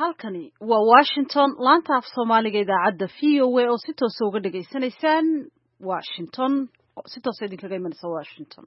halkani waa Washington laanta af Soomaaliga idaacadda VOA oo si toos uga dhageysanaysaan Washington si toos idinkaga imanaysa Washington.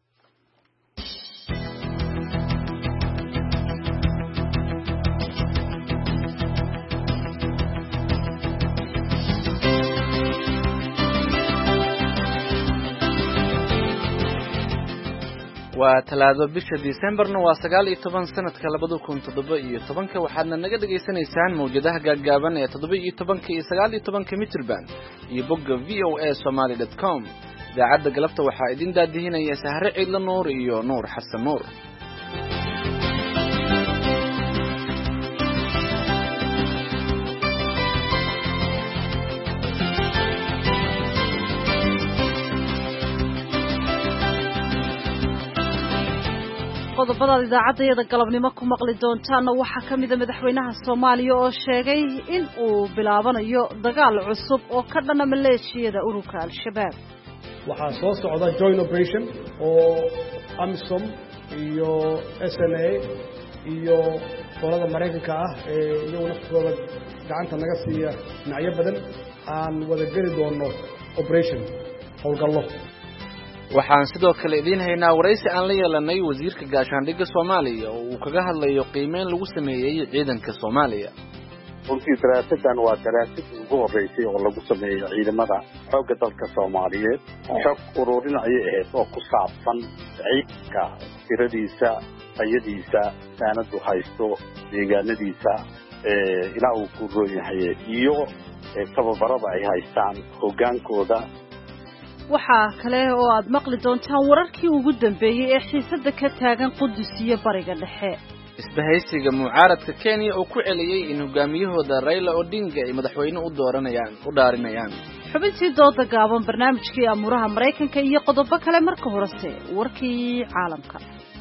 waa talaado bisha December-na waa 19 sanadka 2017 waxaadna naga dhageysanaysaan mawjadaha gaagaaban ee 17 iyo 19 mitrban iyo bogga voasomali.com. idaacadda galabta waxaa idin daadihinaya Sahre Ciidla Nuur iyo Nuur Xasan Nuur. qodobada idaacadda galabnimo ku maqli doontaan waxa kamid ah madaxweynaha Soomaaliya oo sheegay in uu bilaabanayo dagaal cusub oo ka dhana maleeshiyada ururka Al-Shabaab. waxaa soo socda joint operation oo AMISOM iyo SNA iyo qolada Mareykanka ah iyo naftooda gacanta naga siiya dhinacyo badan aan wada geli doono operation howlgallo. waxaan sidoo kale idin haynaa waraysi aan la yeelanay wasiirka gaashaandhigga Soomaaliya oo uu kaga hadlayo qiimeyn lagu sameeyay ciidanka Soomaaliya. runtii daraasadan waa daraasad ugu horeysay oo lagu sameeyo ciidamada xoogga dalka Soomaaliyeed xog ururin ay ahayd oo ku saabsan ciidanka tiradiisa ayadiisa sanadu haysto deegaanadiisa ilaa uu ku roon yahay iyo tababarada ay haystaan hogaankooda. waxaa kale oo aad maqli doontaan wararkii ugu dambeeyay ee xiisadda ka taagan Qudus iyo Bariga Dhexe. isbahaysiga mucaaradka Kenya oo ku celiyay in hogaamiyahooda Raila Odinga ay madaxweyne u dhaarinayaan. xubintii dooda gaaban barnaamijkii amuraha Mareykanka iyo qodobo kale marka horese warkii caalamka.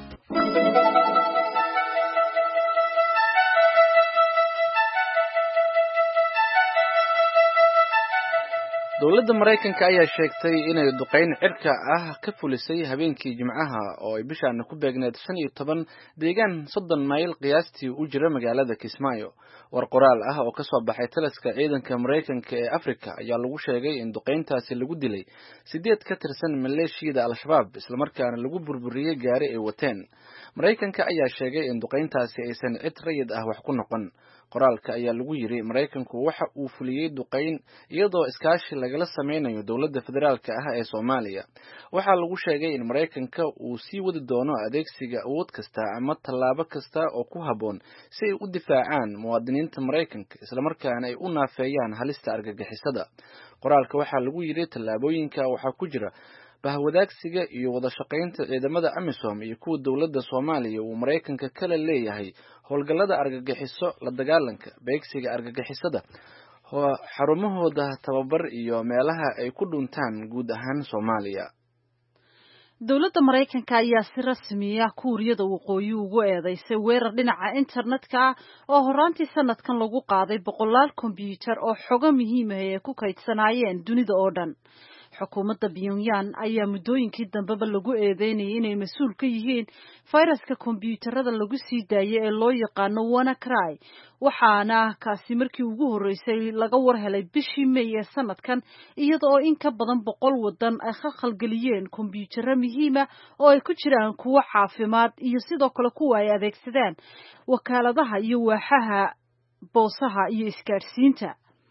dowladda Mareykanka ayaa sheegtay inay duqeyn cirka ah ka fulisay habeenkii Jimcaha oo ay bishaan ku beegneed 15 deegaan 30 mayl qiyaastii u jira magaalada Kismaayo. war qoraal ah oo ka soo baxay taliska ciidanka Mareykanka ee Afrika ayaa lagu sheegay in duqeyntaasi lagu dilay 8 ka tirsan maleeshiyada Al-Shabaab isla markaana lagu burburiyay gaari ay wateen. Mareykanka ayaa sheegay in duqeyntaasi aysan cid rayid ah wax ku noqon. qoraalka ayaa lagu yiri Mareykanku waxa uu fuliyay duqeyn iyadoo iskaashi lagala sameeyo dowladda federaalka ah ee Soomaaliya. waxa lagu sheegay in Mareykanka uu sii wadi doono adeegsiga awood kasta ama tallaabo kasta oo ku haboon si ay u difaacaan muwaadiniinta Mareykanka isla markaana ay u naafeeyaan halista argagixisada. qoraalka waxa lagu yiri tallaabooyinka waxa ku jira bahwadaagsiga iyo wada shaqaynta ciidamada AMISOM iyo kuwa dowladda Soomaaliya uu Mareykanka kala leeyahay howlgallada argagixiso la dagaalanka beegsiga argagixisada xarumahooda tababar iyo meelaha ay ku dhuntaan guud ahaan Soomaaliya. dowladda Mareykanka ayaa si rasmi ah Kuuriyada Waqooyi ugu eedeysay weerar dhinaca internetka ah oo horaantii sanadkan lagu qaaday boqolaal kombiyuutar oo xogo muhiim ah ay ku kaydsanayeen dunida oo dhan. xukuumadda Pyongyang ayaa muddooyinkii dambeba lagu eedeynayay inay mas'uul ka yihiin fayraska kombiyuutarada lagu sii daayay ee loo yaqaano WannaCry waxaana kaasi markii ugu horeysay laga warhelay bishii May ee sanadkan iyada oo in ka badan 100 wadan ay khalkhalgeliyeen kombiyuutaro muhiim ah oo ay ku jiraan kuwa caafimaad iyo sidoo kale kuwa ay adeegsadaan wakaaladaha iyo waaxaha boosaha iyo isgaarsiinta.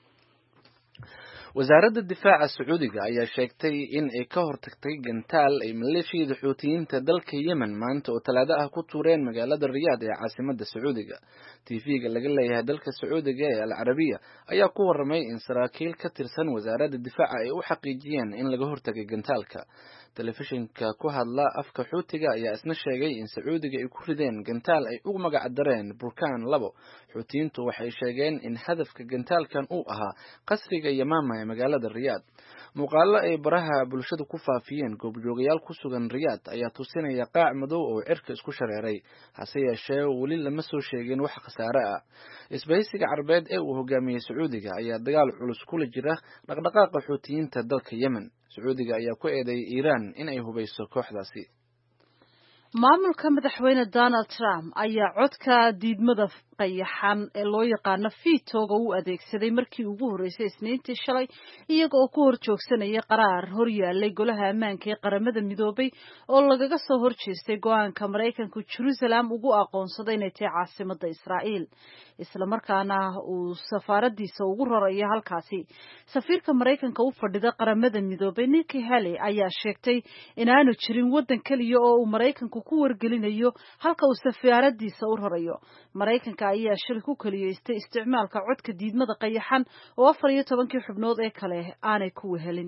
wasaaradda difaaca Sacuudiga ayaa sheegtay in ay ka hortagtay gantaal ay maleeshiyada Xuutiyiinta dalka Yemen maanta oo talaado ah ku tuureen magaalada Riyadh ee caasimadda Sacuudiga. TV-ga laga leeyahay dalka Sacuudiga ee Al Arabiya ayaa ku waramay in saraakiil ka tirsan wasaaradda difaaca ay u xaqiijiyeen in laga hortagay gantaalka. telefishinka ku hadla afka Xuutiga ayaa isna sheegay in Sacuudiga ay ku rideen gantaal ay ugu magac dareen Burkaan 2. Xuutiyiintu waxay sheegeen in hadafka gantaalkan uu ahaa qasriga Yamaama ee magaalada Riyadh. muuqaalo ay baraha bulshada ku faafiyeen goobjoogayaal ku sugan Riyadh ayaa tusinaya qaac madow oo cirka isku shareeray. hase yeeshee weli lama soo sheegin wax khasaare ah. isbahaysiga Carbeed ee uu hogaamiyay Sacuudiga ayaa dagaal culus kula jira dhaqdhaqaaqa Xuutiyiinta dalka Yemen. Sacuudiga ayaa ku eedeeyay Iiraan in ay hubeyso kooxdaasi. maamulka madaxweyne Donald Trump ayaa codka diidmada qayaxan ee loo yaqaan veto-ga u adeegsaday markii ugu horeysay Isniintii shalay iyaga oo ku horjoogsanaya qaraar horyaalay golaha ammaanka ee qaramada midoobay oo lagaga soo horjeestay go'aanka Mareykanku Jerusalem ugu aqoonsaday inay tahay caasimadda Israa'iil isla markaana uu safaaradiisa ugu rarayo halkaasi. Safiirka Mareykanka u fadhida qaramada midoobay Nikki Haley ayaa sheegtay inaanu jirin wadan kaliya oo uu Mareykanku ku wargelinayo halka uu safaaradiisa u rarayo. Mareykanka ayaa shil ku kaliyeystay isticmaalka codka diidmada qayaxan oo 14 xubnood ee kale aanay ku wehelin.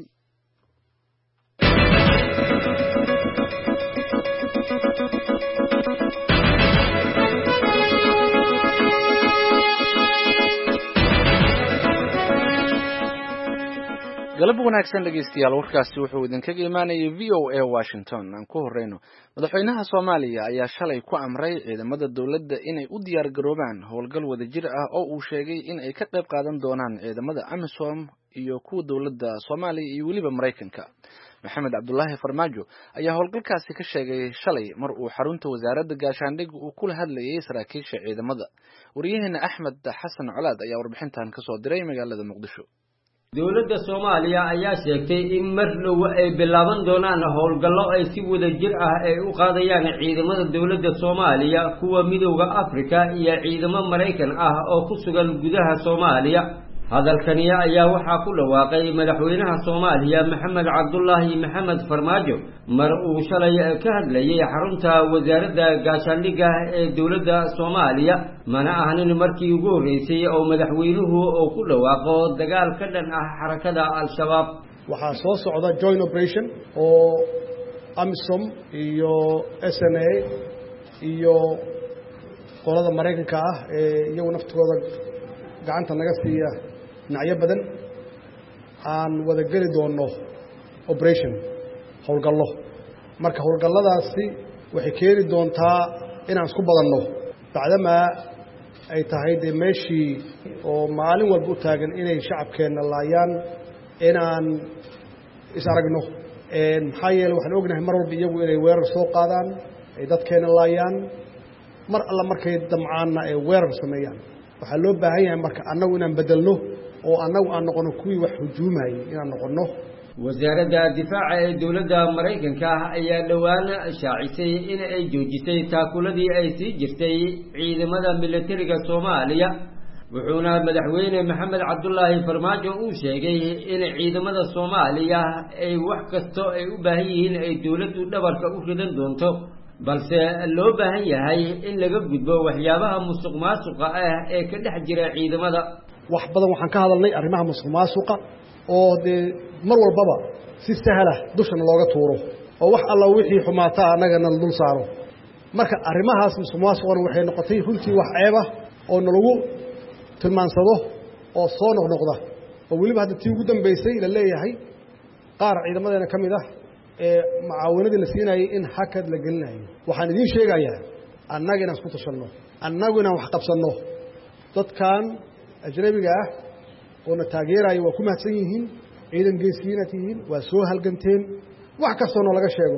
galab wanaagsan dhageystayaal warkaasi wuxuu idinkaga imaanayay VOA Washington aan ku horeyno madaxweynaha Soomaaliya ayaa shalay ku amray ciidamada dawladda inay u diyaar garoobaan howlgal wadajir ah oo uu sheegay in ay ka qayb qaadan doonaan ciidamada AMISOM iyo kuwa dawladda Soomaaliya iyo waliba Mareykanka. Maxamed Cabdullaahi Farmaajo ayaa howlgalkaasi ka sheegay shalay mar uu xarunta wasaaradda gaashaandhigga uu kula hadlayay saraakiisha ciidamada. Wariyaheena Axmed Xasan Colaad ayaa warbixintan ka soo diray magaalada Muqdisho. dawladda Soomaaliya ayaa sheegtay in mar dhow ay bilaaban doonaan howlgallo ay si wadajir ah ay u qaadayaan ciidamada dawladda Soomaaliya kuwa midowga Afrika iyo ciidamo Mareykan ah oo ku sugan gudaha Soomaaliya. hadalkani ayaa waxaa ku dhawaaqay madaxweynaha Soomaaliya Maxamed Cabdullaahi Maxamed Farmaajo mar uu shalay ka hadlayay xarunta wasaaradda gaashaandhigga ee dawladda Soomaaliya mana ahanin markii ugu horeysay oo madaxweynuhu uu ku dhawaaqo dagaal ka dhan ah xarakada al-shabaab. waxaa soo socda joint operation oo AMISOM iyo SNA iyo qolada Mareykanka ah ee iyagu naftooda gacanta naga siiya dhinacyo badan aan wada geli doono operation howlgallo. marka howlgalladaasi waxay keeni doontaa inaan isku badanno bacdamaa ay tahay dee meeshii oo maalin walba u taagan inay shacabkeenna laayaan inaan is aragno. maxaa yeelay waxaan ognahay mar walba iyagu inay weerar soo qaadaan ay dadkeenna laayaan mar alla markay damcaanna ay weerar sameeyaan. waxaa loo baahan yahay marka annagu inaan bedelno oo annagu aan noqono kuwii wax hujuumayay inaan noqono. wasaaradda difaaca ee dawladda Mareykanka ayaa dhawaan shaacisay in ay joojisay taakuladii ay sii jirtay ciidamada militariga Soomaaliya wuxuuna madaxweyne Maxamed Cabdullaahi Farmaajo uu sheegay in ciidamada Soomaaliya ay wax kasto ay u baahan yihiin ay dawladdu dhabarka u ridan doonto balse loo baahan yahay in laga gudbo waxyaabaha musuqmaasuqa ah ee ka dhex jira ciidamada. wax badan waxaan ka hadalnay arrimaha musuqmaasuqa oo dee mar walbaba si sahal ah dushana looga tuuro oo wax alla wixii xumaata annagana dul saaro. marka arrimahaas musuqmaasuqana waxay noqotay runtii wax ceeb ah oo nalagu tilmaansado oo soo noqnoqda oo weliba hadda tii ugu dambeysay la leeyahay qaar ciidamadeena ka mid ah ee macaawanadii la siinayay in hakad la gelinayo. waxaan idiin sheegayaa annaga inaan isku tashanno annagu inaan wax qabsanno. dadkan ajnabiga ah oo na taageeraya waa ku mahadsan yihiin ciidan geesiyiinaad tihiin waa soo halganteen wax kastoona laga sheego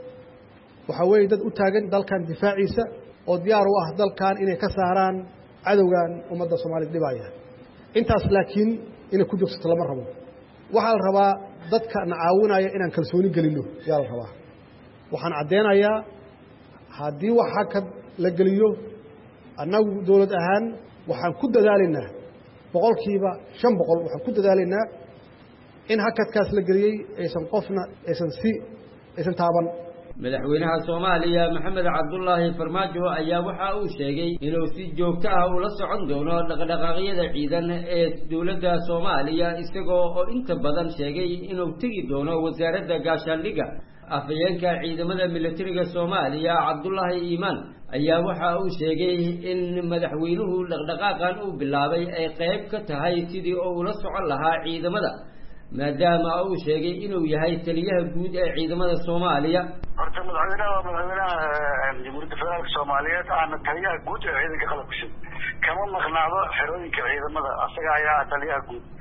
waxaa weeye dad u taagan dalkan difaaciisa oo diyaar u ah dalkan inay ka saaraan cadowgan ummadda Soomaaliyeed dhibaya. intaas laakiin inay ku joogsato lama rabo. waxaa la rabaa dadka na caawinaya inaan kalsooni gelino yaa la rabaa. waxaan caddeynayaa haddii wax hakad la geliyo annagu dawlad ahaan waxaan ku dadaalaynaa 100% waxaan ku dadaalaynaa in hakadkaas la geliyey aysan qofna aysan taaban. madaxweynaha Soomaaliya Maxamed Cabdullaahi Farmaajo ayaa waxa uu sheegay inuu si joogto ah ula socon doono dhaqdhaqaaqyada ciidan ee dawladda Soomaaliya isagoo oo inta badan sheegay inuu tagi doono wasaaradda gaashaandhigga. afayeenka ciidamada militariga Soomaaliya Cabdullaahi Iimaan ayaa waxa uu sheegay in madaxweynuhu dhaqdhaqaaqan uu bilaabay ay qayb ka tahay sidii uu ula socon lahaa ciidamada maadaama uu sheegay inuu yahay taliyaha guud ee ciidamada Soomaaliya. horta madaxweynaha Jamhuuriyadda Federaalka Soomaaliyeed aan taliyaha guud ee ciidanka qalabka sida kama maqnaado xerooyinka ciidamada asaga ayaa taliyaha guud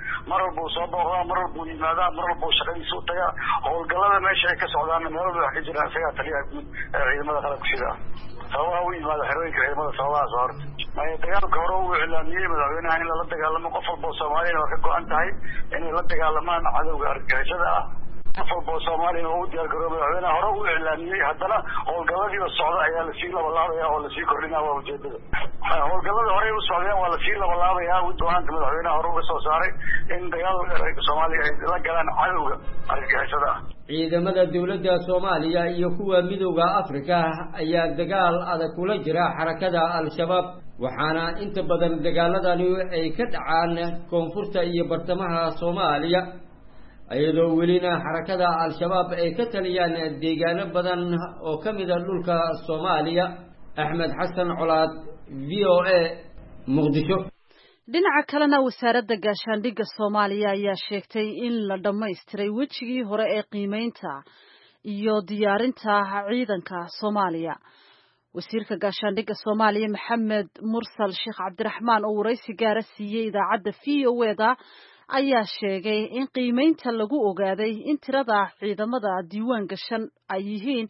mar walba uu soo booqdaa, mar walba uu yimaadaa, mar walba uu shaqadiisa u tagaa. howlgallada meesha ay ka socdaan meel walba wax ka jiraan isagaa taliyaha guud ee ciidamada qalabka sida sababaha u yimaada xerooyinka ciidamada sababahaas horta dagaalka hore uu iclaamiyey madaxweynaha in lala dagaalamo. qof walba oo soomaaliyana waa ka go-an tahay inay la dagaalamaan cadowga argagixisada ah. qof walba oo soomaaliyana waa u diyaargarooba madaxweynaha hore uu iclaamiyey. haddana howlgalladiiba socda ayaa lasii labalaabaya oo lasii kordhinaa waa ujeedada. howlgalladii horey u socdeen waa lasii labalaabayaa. go-aanka madaxweynaha hore uga soo saaray in dagaalka soomaaliya ay la galaan cadowga argagixisada ah. ciidamada dawladda Soomaaliya iyo kuwa midowga Afrika ayaa dagaal adag kula jira xarakada al-shabaab, waxaana inta badan dagaaladani ay ka dhacaan koonfurta iyo bartamaha Soomaaliya, iyadoo welina xarakada al-shabaab ay ka taliyaan deegaano badan oo ka mid ah dhulka Soomaaliya. Axmed Xasan Colaad, VOA, Muqdisho. dhinaca kalena wasaaradda gaashaandhigga Soomaaliya ayaa sheegtay in la dhammaystiray wejigii hore ee qiimeynta iyo diyaarinta ciidanka Soomaaliya. wasiirka gaashaandhigga Soomaaliya Maxamed Mursal Sheekh Cabdiraxmaan oo waraysi gaar ah siiyay idaacadda VOA ayaa sheegay in qiimeynta lagu ogaaday in tirada ciidamada diiwaan gashan ay yihiin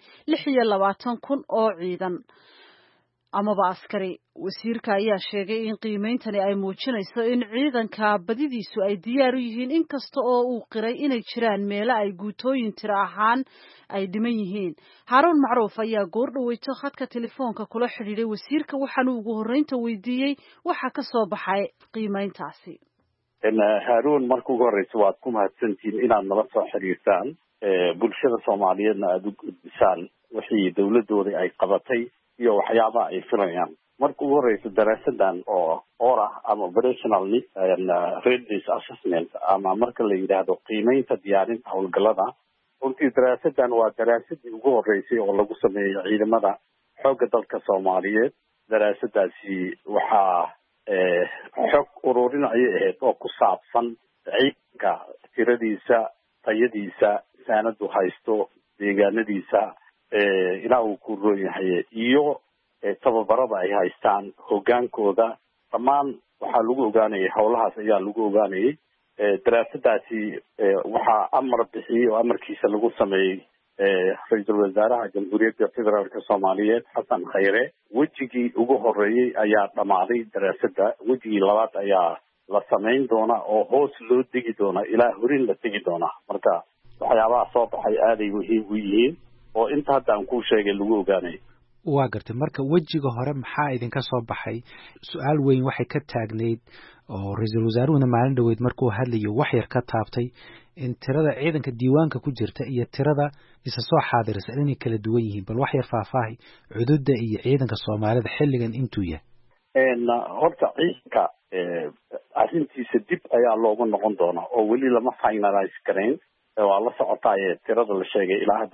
26,000 oo ciidan amaba askari. wasiirka ayaa sheegay in qiimeyntani ay muujinayso in ciidanka badidiisu ay diyaar u yihiin, inkasta oo uu qiray inay jiraan meelo ay guutooyin tiro ahaan ay dhiman yihiin. Haaruun Macruuf ayaa goor dhaweyto khadka telefoonka kula xidhiidhay wasiirka, waxaana ugu horreynta weydiiyey waxa ka soo baxay qiimeyntaasi. Haaruun, marka ugu horreysa waad ku mahadsantihiin inaad nala soo xiriirtaan bulshada Soomaaliyeedna aad u gudbisaan wixii dawladooda ay qabatay iyo waxyaabaha ay filayaan. marka ugu horeysa daraasadan oo ORA ama operational readiness assessment ama marka la yiraahdo qiimeynta diyaarinta howlgallada, runtii daraasadan waa daraasadii ugu horeysay oo lagu sameeyo ciidamada xoogga dalka Soomaaliyeed. daraasadaasi waxaa xog ururin ay ahayd oo ku saabsan ciidanka tiradiisa, tayadiisa, saanadu haysto, deegaanadiisa ilaa uu ku roon yahay iyo tababarada ay haystaan, hogaankooda, dhammaan waxaa lagu ogaanayay howlahaas ayaa lagu ogaanayay. daraasadaasi waxaa amar bixiyey oo amarkiisa lagu sameeyey ra-iisul wasaaraha jamhuuriyadda federaalka Soomaaliyeed Xasan Khayre. wejigii ugu horeeyey ayaa dhammaaday daraasada. wejigii labaad ayaa la samayn doonaa oo hoos loo degi doonaa ilaa horin la tegi doonaa. marka waxyaabaha soo baxay aaday muhiim u yihiin oo inta hadda aan kuu sheegay lagu ogaanay. waa gartay. marka wejiga hore maxaa idinka soo baxay? su-aal weyn waxay ka taagneyd oo ra-iisul wasaaruhuna maalin dhaweyd markuu hadlayo wax yar ka taabtay in tirada ciidanka diiwaanka ku jirta iyo tirada isa soo xaadirisa inay kala duwan yihiin. bal wax yar faahfaahi xuduudda iyo ciidanka Soomaalida xilligan intuu yahay. horta ciidanka arrintiisa dib ayaa loogu noqon doonaa oo weli lama finalize karayn. waa la socotaay tirada la sheegay ilaa hadda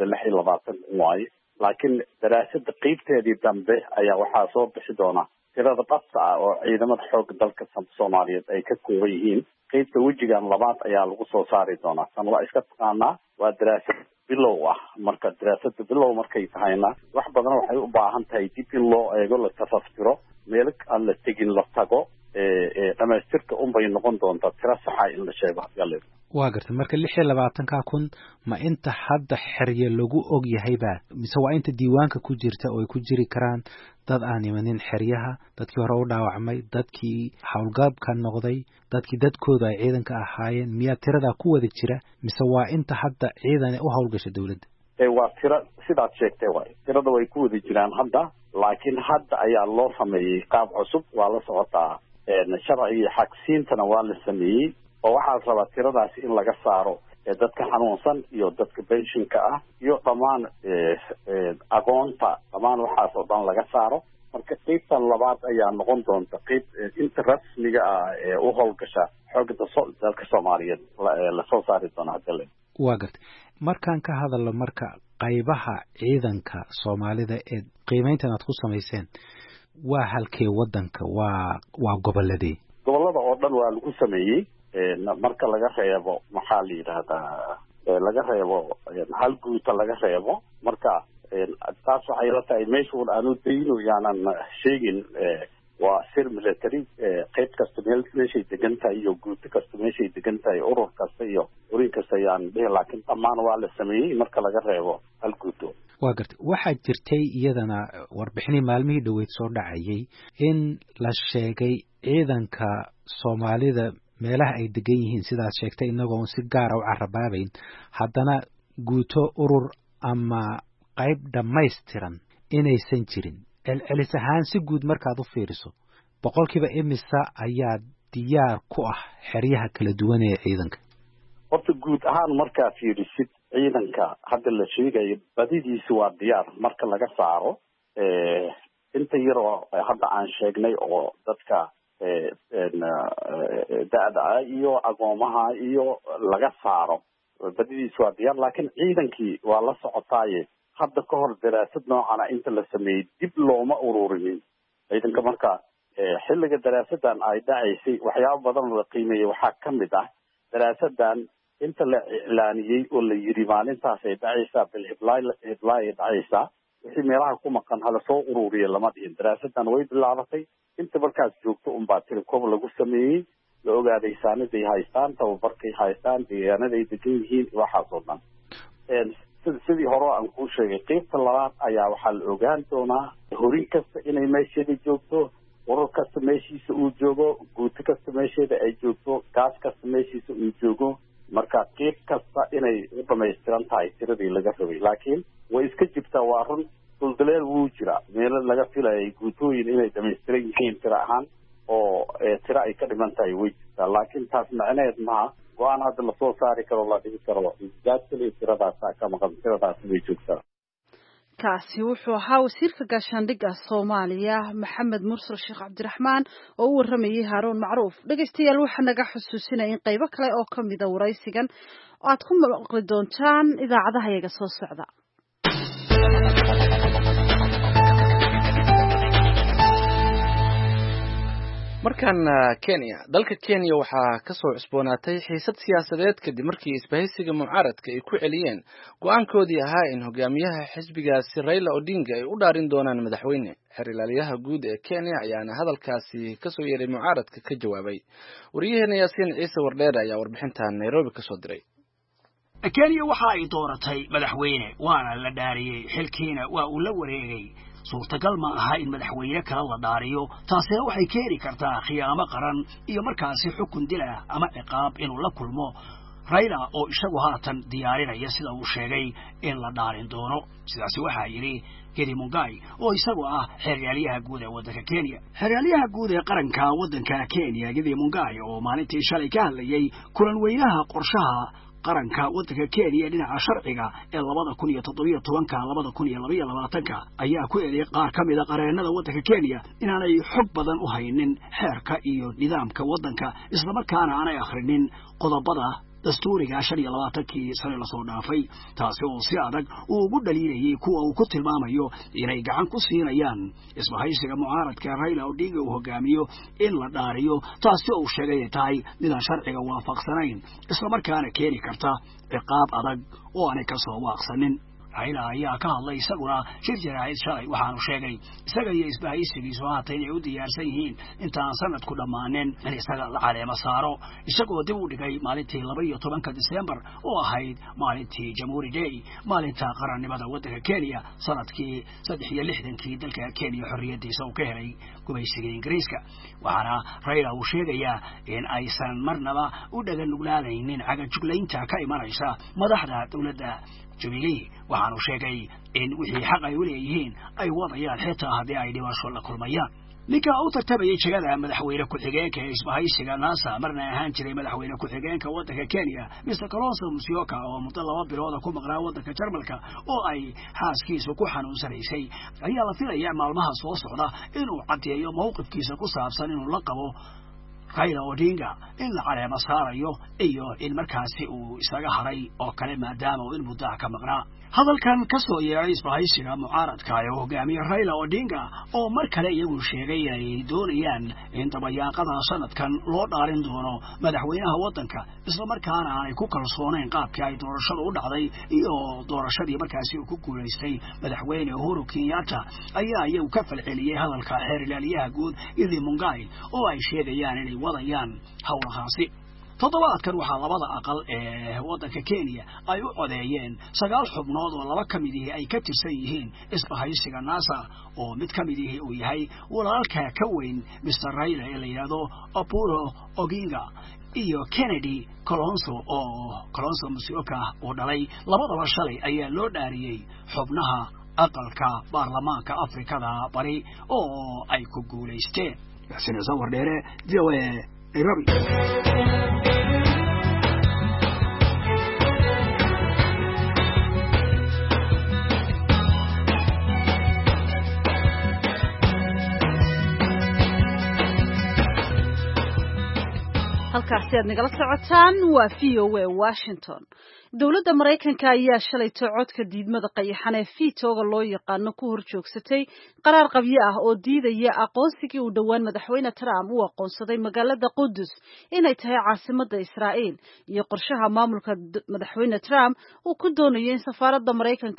26 waaye, laakiin daraasada qeybteedii dambe ayaa waxaa soo bixi doona tirada dhabta ah oo ciidamada xoogga dalka Soomaaliyeed ay ka kooban yihiin. qeybta wejigan labaad ayaa lagu soo saari doonaa. tan waa iska taqaanaa, waa daraasad bilow ah. marka daraasada bilow markay tahayna wax badan waxay u baahan tahay dib in loo eego, la tafaftiro, meel aan la tegin la tago. dhamaystirka unbay noqon doontaa tiro saxa in la sheego. waa gartay. marka 26,000 ma inta hadda xerye lagu og yahayba, mise waa inta diiwaanka ku jirta oo ay ku jiri karaan dad aan imanin xeryaha, dadkii hore u dhaawacmay, dadkii howlgabka noqday, dadkii dadkooda ay ciidanka ahaayeen? miyaa tiradaa ku wada jira mise waa inta hadda ciidan u howlgasha dawladda? waa tiro sidaad sheegtay waay. tirada way ku wada jiraan hadda, laakiin hadda ayaa loo sameeyey qaab cusub. waa la socotaa sharciga xaqsiintana waa la sameeyey oo waxaa la rabaa tiradaasi in laga saaro dadka xanuunsan iyo dadka pensionka ah iyo dhammaan agoonta, dhammaan waxaas oo dhan laga saaro. marka qeybtan labaad ayaa noqon doonta qeyb inta rasmiga ah ee u howlgasha xoogga dalka Soomaaliyeed lasoo saari doona hadda. waa gartay. markaan ka hadalno marka qaybaha ciidanka Soomaalida ee qiimeyntan aad ku samayseen, waa halkee wadanka? waa goboladee? gobolada oo dhan waa lagu sameeyey. marka laga reebo maxaa la yidhaahdaa laga reebo hal guuta laga reebo. marka taas waxay la tahay meesha aanu dayno yaanan sheegin waa sir military. qaybta kasta meeshay degan tahay iyo guuto kasta meeshay degan tahay urur kasta iyo urin kasta ayaan dhihi laakiin dhammaan waa la sameeyey marka laga reebo hal guuto waa gartay waxaa jirtay iyadana warbixinii maalmihii dhoweyd soo dhacayay in la sheegay ciidanka soomaalida meelaha ay degan yihiin sidaad sheegtay inagoon si gaara u carabaabayn haddana guuto urur ama qayb dhammaystiran inaysan jirin celcelis ahaan si guud markaad u fiiriso boqolkiiba imisa ayaa diyaar ku ah xeryaha kala duwan ee ciidanka horta guud ahaan markaa fiirisid ciidanka hadda la sheegayo badidiisa waa diyaar marka laga saaro inta yaroo hadda aan sheegnay oo dadka da-da iyo agoomaha iyo laga saaro badidiisa waa diyaar laakiin ciidankii waa la socotaaye hadda ka hor daraasad noocana inta la sameeyey dib looma ururinin ciidanka marka xilliga daraasadan ay dhacaysay waxyaabo badan la qiimeeyey waxaa ka mid ah daraasadan inta la iclaaniyey oo la yidhi maalintaas ay dhacaysaa bilhiblaay dhacaysaa wixii meelaha ku maqan hala soo ururiya lama dhihin daraasadan way bilaabatay inta markaas joogto unbaa tirikob lagu sameeyey la ogaaday saaniday haystaan tababarkay haystaan deegaanaday degan yihiin waxaas oo dhan sidii hore aan kuu sheegay qaybta labaad ayaa waxaa la ogaan doonaa horin kasta inay meesheeda joogto urur kasta meeshiisa uu joogo guuto kasta meesheeda ay joogto gaas kasta meeshiisa uu joogo marka qayb kasta inay u dhamaystiran tahay tiradii laga rabay laakiin way iska jirtaa waa run duldaleel wuu jiraa meelo laga filayay guutooyin inay dhamaystiran yihiin tiro ahaan oo tiro ay ka dhiman tahay way jirtaa laakiin taas macneed maha go-aan hadda lasoo saari karo la dhigi karo gaadkaliya tiradaasa ka maqan tiradaasi way joogtaa kaasi wuxuu ahaa wasiirka gaashaandhigga Soomaaliya Maxamed Mursal Sheekh Cabdiraxmaan oo u waramayay Haaruun Macruuf dhageystayaal waxa naga xusuusinaya in qaybo kale oo kamid ah waraysigan aad ku maqli doontaan idaacadaha iyaga soo socda markan Kenya dalka Kenya waxaa ka soo cusboonaatay xiisad siyaasadeed kadib markii isbahaysiga mucaaradka ay ku celiyeen go'aankoodii ahaa in hogaamiyaha xisbigaasi Raila Odinga ay u dhaarin doonaan madaxweyne xirilaaliyaha guud ee Kenya ayaana hadalkaasi ka soo yeeray mucaaradka ka jawaabay wariyaheena Yaasiin Ciise Wardheer ayaa warbixintan Nairobi ka soo diray Kenya waxa ay dooratay madaxweyne waana la dhaariyay xilkiina waa uu la wareegay suurtagal ma aha in madaxweyne kala la dhaariyo taasina waxay keeni kartaa khiyaamo qaran iyo markaasi xukun dil ah ama ciqaab inuu la kulmo Raila oo isagu haatan diyaarinaya sida uu sheegay in la dhaarin doono sidaasi waxaa yiri Gedi Mungai oo isagu ah xiriyaaliyaha guud ee waddanka Kenya xiriyaaliyaha guud ee qaranka waddanka Kenya Gedi Mungai oo maalintii shalay ka hadlayay kulan weynaha qorshaha qaranka waddanka Kenya dhinaca sharciga ee 2017-2022 ayaa ku eedeeyay qaar ka mid ah qareenada waddanka Kenya inaanay xog badan u haynin xeerka iyo nidaamka waddanka isla markaana aanay akhrinin qodobada dastuuriga 25 sano la soo dhaafay taasi oo si adag uu ugu dhaliilay kuwa uu ku tilmaamayo inay gacan ku siinayaan isbahaysiga mucaaradka Raila Odinga uu hogaamiyo in la dhaariyo taasi oo sheegay tahay nidaam sharciga waafaqsanayn isla markaana keeni karta ciqaab adag oo aanay ka soo waaqsanin Raila ayaa ka hadlay isaguna shir jaraa'id shalay waxaanu sheegay isaga iyo isbahaysigiisu haatan inay u diyaarsan yihiin intaan sanadku dhammaaneen in isaga la caleema saaro isagoo dib u dhigay maalintii 12 December oo ahayd maalintii Jamhuuri Day maalinta qarannimada waddanka Kenya sanadkii 63 dalka Kenya xorriyadiisa uu ka helay gumaysiga Ingiriiska waxaana Raila uu sheegayaa in aysan marnaba u dhagan nuglaanaynin cagajuglaynta ka imanaysa madaxda dawladda Jubilee waxaanu sheegay in wixii xaq ay u leeyihiin ay wadayaan xitaa haddii ay dhibasho la kulmayaan ninka uu tartamayay jagada madaxweyne ku-xigeenka ee isbahaysiga NASA marna ahaan jiray madaxweyne ku-xigeenka waddanka Kenya Mr. Kalonzo Musyoka oo muddo 2 bilood ku maqnaa waddanka Jarmalka oo ay xaaskiisu ku xanuunsanaysay ayaa la filayaa maalmaha soo socda inuu cadeeyo mowqifkiisa ku saabsan inuu la qabo Raila Odinga in la caleema saarayo iyo in markaasi uu isaga haray oo kale maadaama uu in muddo ka maqnaa hadalkan ka soo yeeray isbahaysiga mucaaradka ee hogaamiye Raila Odinga oo mar kale iyagu sheegay ay doonayaan in tabayaaqada sanadkan loo dhaarin doono madaxweynaha waddanka isla markaana ay ku kalsooneen qaabkii ay doorashadu u dhacday iyo doorashadii markaasi uu ku guuleystay madaxweyne Uhuru Kenyatta ayaa iyagu ka falceliyay hadalka xeer ilaaliyaha guud Idhi Mungai oo ay sheegayaan inay wadayaan hawlahaasi toddobaadkan waxaa labada aqal ee waddanka Kenya ay u codeeyeen 9 xubnood oo laba ka mid ah ay ka tirsan yihiin isbahaysiga NASA oo mid ka mid ah uu yahay walaalka ka weyn Mr. Raila ee la yiraahdo Oburu Oginga iyo Kennedy Kalonzo Musyoka oo dhalay labadaba shalay ayaa loo dhaariyay xubnaha aqalka baarlamaanka Afrikada bari oo ay ku guuleysteen sina sawir dheere VOA Nairobi halkaasi aad nagala socotaan waa VOA Washington dowladda Mareykanka ayaa shalay codka diidmada qayaxan ee veto-ga loo yaqaano ku horjoogsatay qaraar qabyo ah oo diidaya aqoonsigii uu dhawaan madaxweyne Trump uu aqoonsaday magaalada Qudus inay tahay caasimadda Israa'iil iyo qorshaha maamulka madaxweyne Trump uu ku doonayo in safaaradda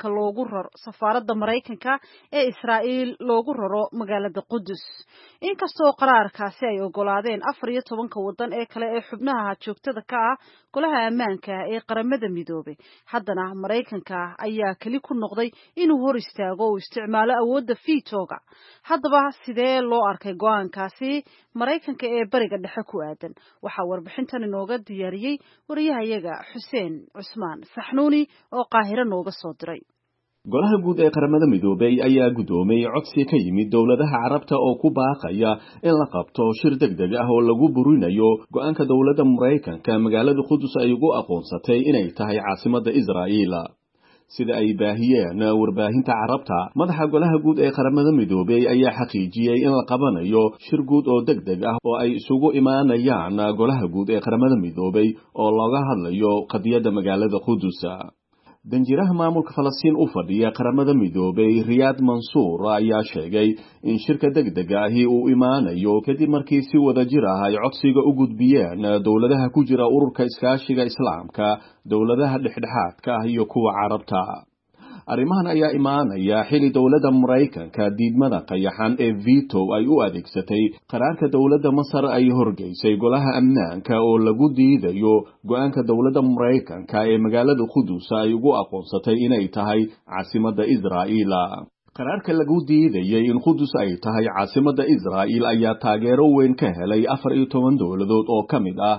Mareykanka ee Israa'iil loogu raro magaalada Qudus inkastoo qaraarkaasi ay ogolaadeen 14 wadan ee kale ee xubnaha joogtada ka ah golaha ammaanka ee qaramada midoobay haddana Mareykanka ayaa kali ku noqday inuu hor istaago oo isticmaalo awoodda veto-ga haddaba sidee loo arkay go'aankaasi Mareykanka ee bariga dhexe ku aadan waxa warbixintan inooga diyaariyay wariyahayaga Xuseen Cusmaan Saxnuuni oo Qaahiro nooga soo diray golaha guud ee qaramada midoobay ayaa gudoomay codsi ka yimid dawladaha carabta oo ku baaqaya in la qabto shir degdeg ah oo lagu burinayo go'aanka dawladda Mareykanka magaalada Qudus ay ugu aqoonsatay inay tahay caasimadda Israa'iil sida ay baahiyeen warbaahinta carabta madaxa golaha guud ee qaramada midoobay ayaa xaqiijiyay in la qabanayo shir guud oo degdeg ah oo ay isugu imaanayaan golaha guud ee qaramada midoobay oo looga hadlayo qadiyadda magaalada Qudus danjiraha maamulka Falastiin u fadhiya qaramada midoobay Riyad Mansour ayaa sheegay in shirka degdega ahi uu imaanayo kadib markii si wada jir ah ay codsiga u gudbiyeen dawladaha ku jira ururka iskaashiga islaamka dawladaha dhexdhexaadka ah iyo kuwa carabta arrimahan ayaa imaanaya xili dawladda Mareykanka diidmada qayaxan ee veto ay u adeegsatay qaraarka dawladda Masar ay horgeysay golaha ammaanka oo lagu diidayo go'aanka dawladda Mareykanka ee magaalada Qudus ay ugu aqoonsatay inay tahay caasimadda Israa'iil qaraarka lagu diidayay in Qudus ay tahay caasimadda Israa'iil ayaa taageero weyn ka helay 14 dawladood oo kamid ah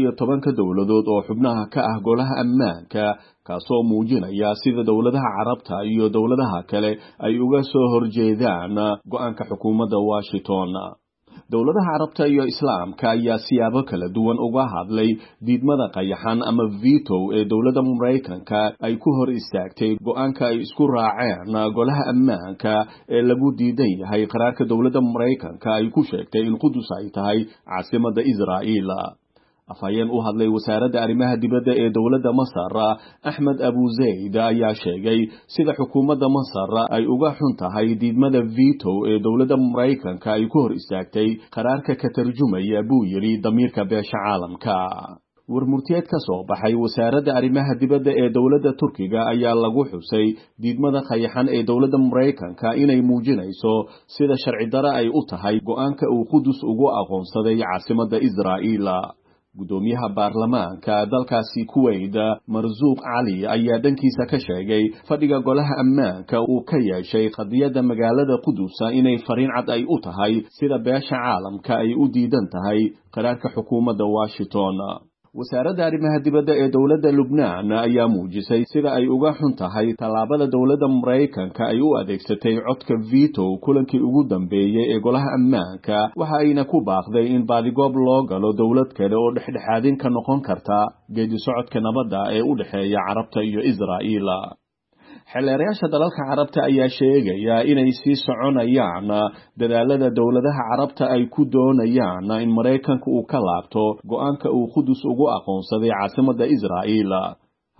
15 dawladood oo xubnaha ka ah golaha ammaanka kaasoo muujinaya sida dawladaha carabta iyo dawladaha kale ay uga soo horjeedaan go'aanka xukuumadda Washington dawladaha carabta iyo islaamka ayaa siyaabo kala duwan uga hadlay diidmada qayaxan ama veto ee dawladda Mareykanka ay ku hor istaagtay go'aanka ay isku raaceen golaha ammaanka ee lagu diidan yahay qaraarka dawladda Mareykanka ay ku sheegtay in Qudus ay tahay caasimadda Israa'iil afhayeen u hadlay wasaaradda arrimaha dibadda ee dawladda Masar Ahmed Abu Zayd ayaa sheegay sida xukuumadda Masar ay uga xun tahay diidmada veto ee dawladda Mareykanka ay ku hor istaagtay qaraarka ka tarjumaya buu yiri damiirka beesha caalamka warmurtiyeed ka soo baxay wasaaradda arrimaha dibadda ee dawladda Turkiga ayaa lagu xusay diidmada qayaxan ee dawladda Mareykanka inay muujinayso sida sharci darro ay u tahay go'aanka uu Qudus ugu aqoonsaday caasimadda Israa'iil gudoomiyaha baarlamaanka dalkaasi Kuwait Marzuuq Ali ayaa dhankiisa ka sheegay fadhiga golaha ammaanka uu ka yeeshay qadiyadda magaalada Qudus inay fariin cad ay u tahay sida beesha caalamka ay u diidan tahay qaraarka xukuumadda Washington wasaaradda arrimaha dibadda ee dawladda Lubnaan ayaa muujisay sida ay uga xun tahay tallaabada dawladda Mareykanka ay u adeegsatay codka veto kulankii ugu dambeeyay ee golaha ammaanka waxa ayna ku baaqday in baadigoob loo galo dawlad kale oo dhexdhexaadin ka noqon karta geedi socodka nabadda ee u dhaxeeya carabta iyo Israa'iil xeelarayaasha dalalka carabta ayaa sheegaya inay sii soconayaan dadaalada dawladaha carabta ay ku doonayaan in Mareykanka uu ka laabto go'aanka uu Qudus ugu aqoonsaday caasimadda Israa'iil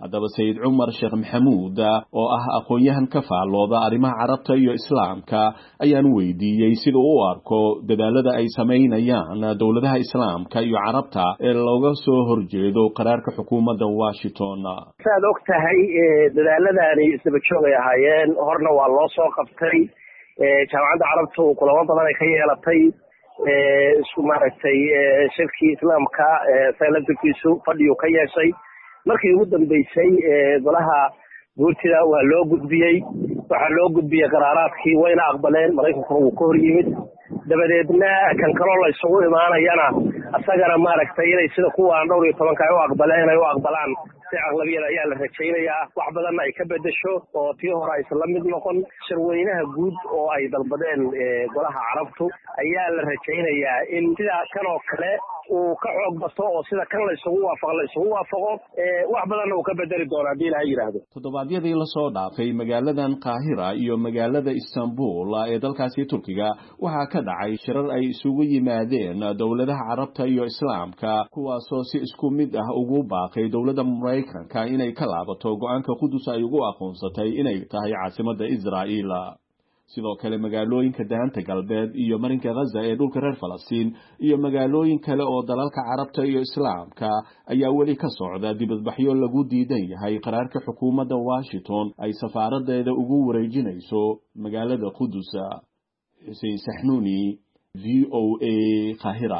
haddaba sayid cumar sheekh maxamuud oo ah aqoon-yahan ka faallooda arrimaha carabta iyo islaamka ayaan weydiiyey sida uu u arko dadaalada ay samaynayaan dowladaha islaamka iyo carabta ee looga soo horjeedo qaraarka xukuumadda Washington. saad og tahay dadaaladani isdaba joog ay ahaayeen horna waa loo soo qabtay jaamacadda carabtu kulamo badan ay ka yeelatay isku maaragtay shirkii islaamka saylantikiisu fadhiyu ka yeeshay markii ugu dambeysay golaha guurtida waa loo gudbiyey waxaa loo gudbiyey qaraaraadkii wayna aqbaleen maraykankuna wuu ka hor yimid dabadeedna kan kaloo la isugu imaanayana asagana maaragtay inay sida kuwaan 12 ay u aqbaleen ay u aqbalaan si aqlabiyada ayaa la rajaynayaa wax badanna ay ka bedesho oo tii hore aysan la mid noqon shirweynaha guud oo ay dalbadeen golaha carabtu ayaa la rajaynayaa in sidaa kan oo kale uu ka xoog bato oo sida kan la isugu waafaqo wax badanna uu ka bedeli doono haddii ilaahay yidhaahdo. toddobaadyadii la soo dhaafay magaaladan Qaahira iyo magaalada Istanbul ee dalkaasi Turkiga waxaa ka dhacay shirar ay isugu yimaadeen dowladaha carabta iyo islaamka kuwaasoo si isku mid ah ugu baaqay dowladda Mareykanka inay ka laabato go'aanka Qudus ay ugu aqoonsatay inay tahay caasimadda Israa'iil. sidoo kale magaalooyinka daanta galbeed iyo marinka Gaza ee dhulka reer Falastiin iyo magaalooyin kale oo dalalka carabta iyo islaamka ayaa weli ka socda dibadbaxyo lagu diidan yahay qaraarka xukuumadda Washington ay safaaradeeda ugu wareejinayso magaalada Qudus. Hussein Sahnuni, VOA, Qaahira.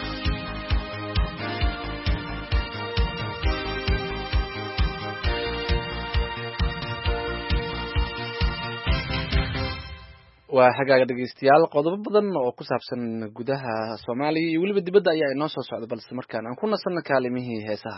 waa xagaaga dhegeystayaal qodobo badan oo ku saabsan gudaha Soomaaliya iyo waliba dibadda ayaa inoo soo socda balse markaan aan ku nasanno kaalimihii heesaha.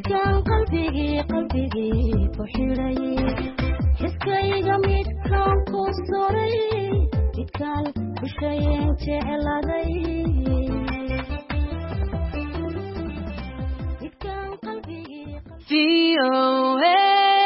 midkaan qalbigii ku xidhay xiskayga midkaan ku soray midkaan xushayeen jecladay midkaan qalbigii VOA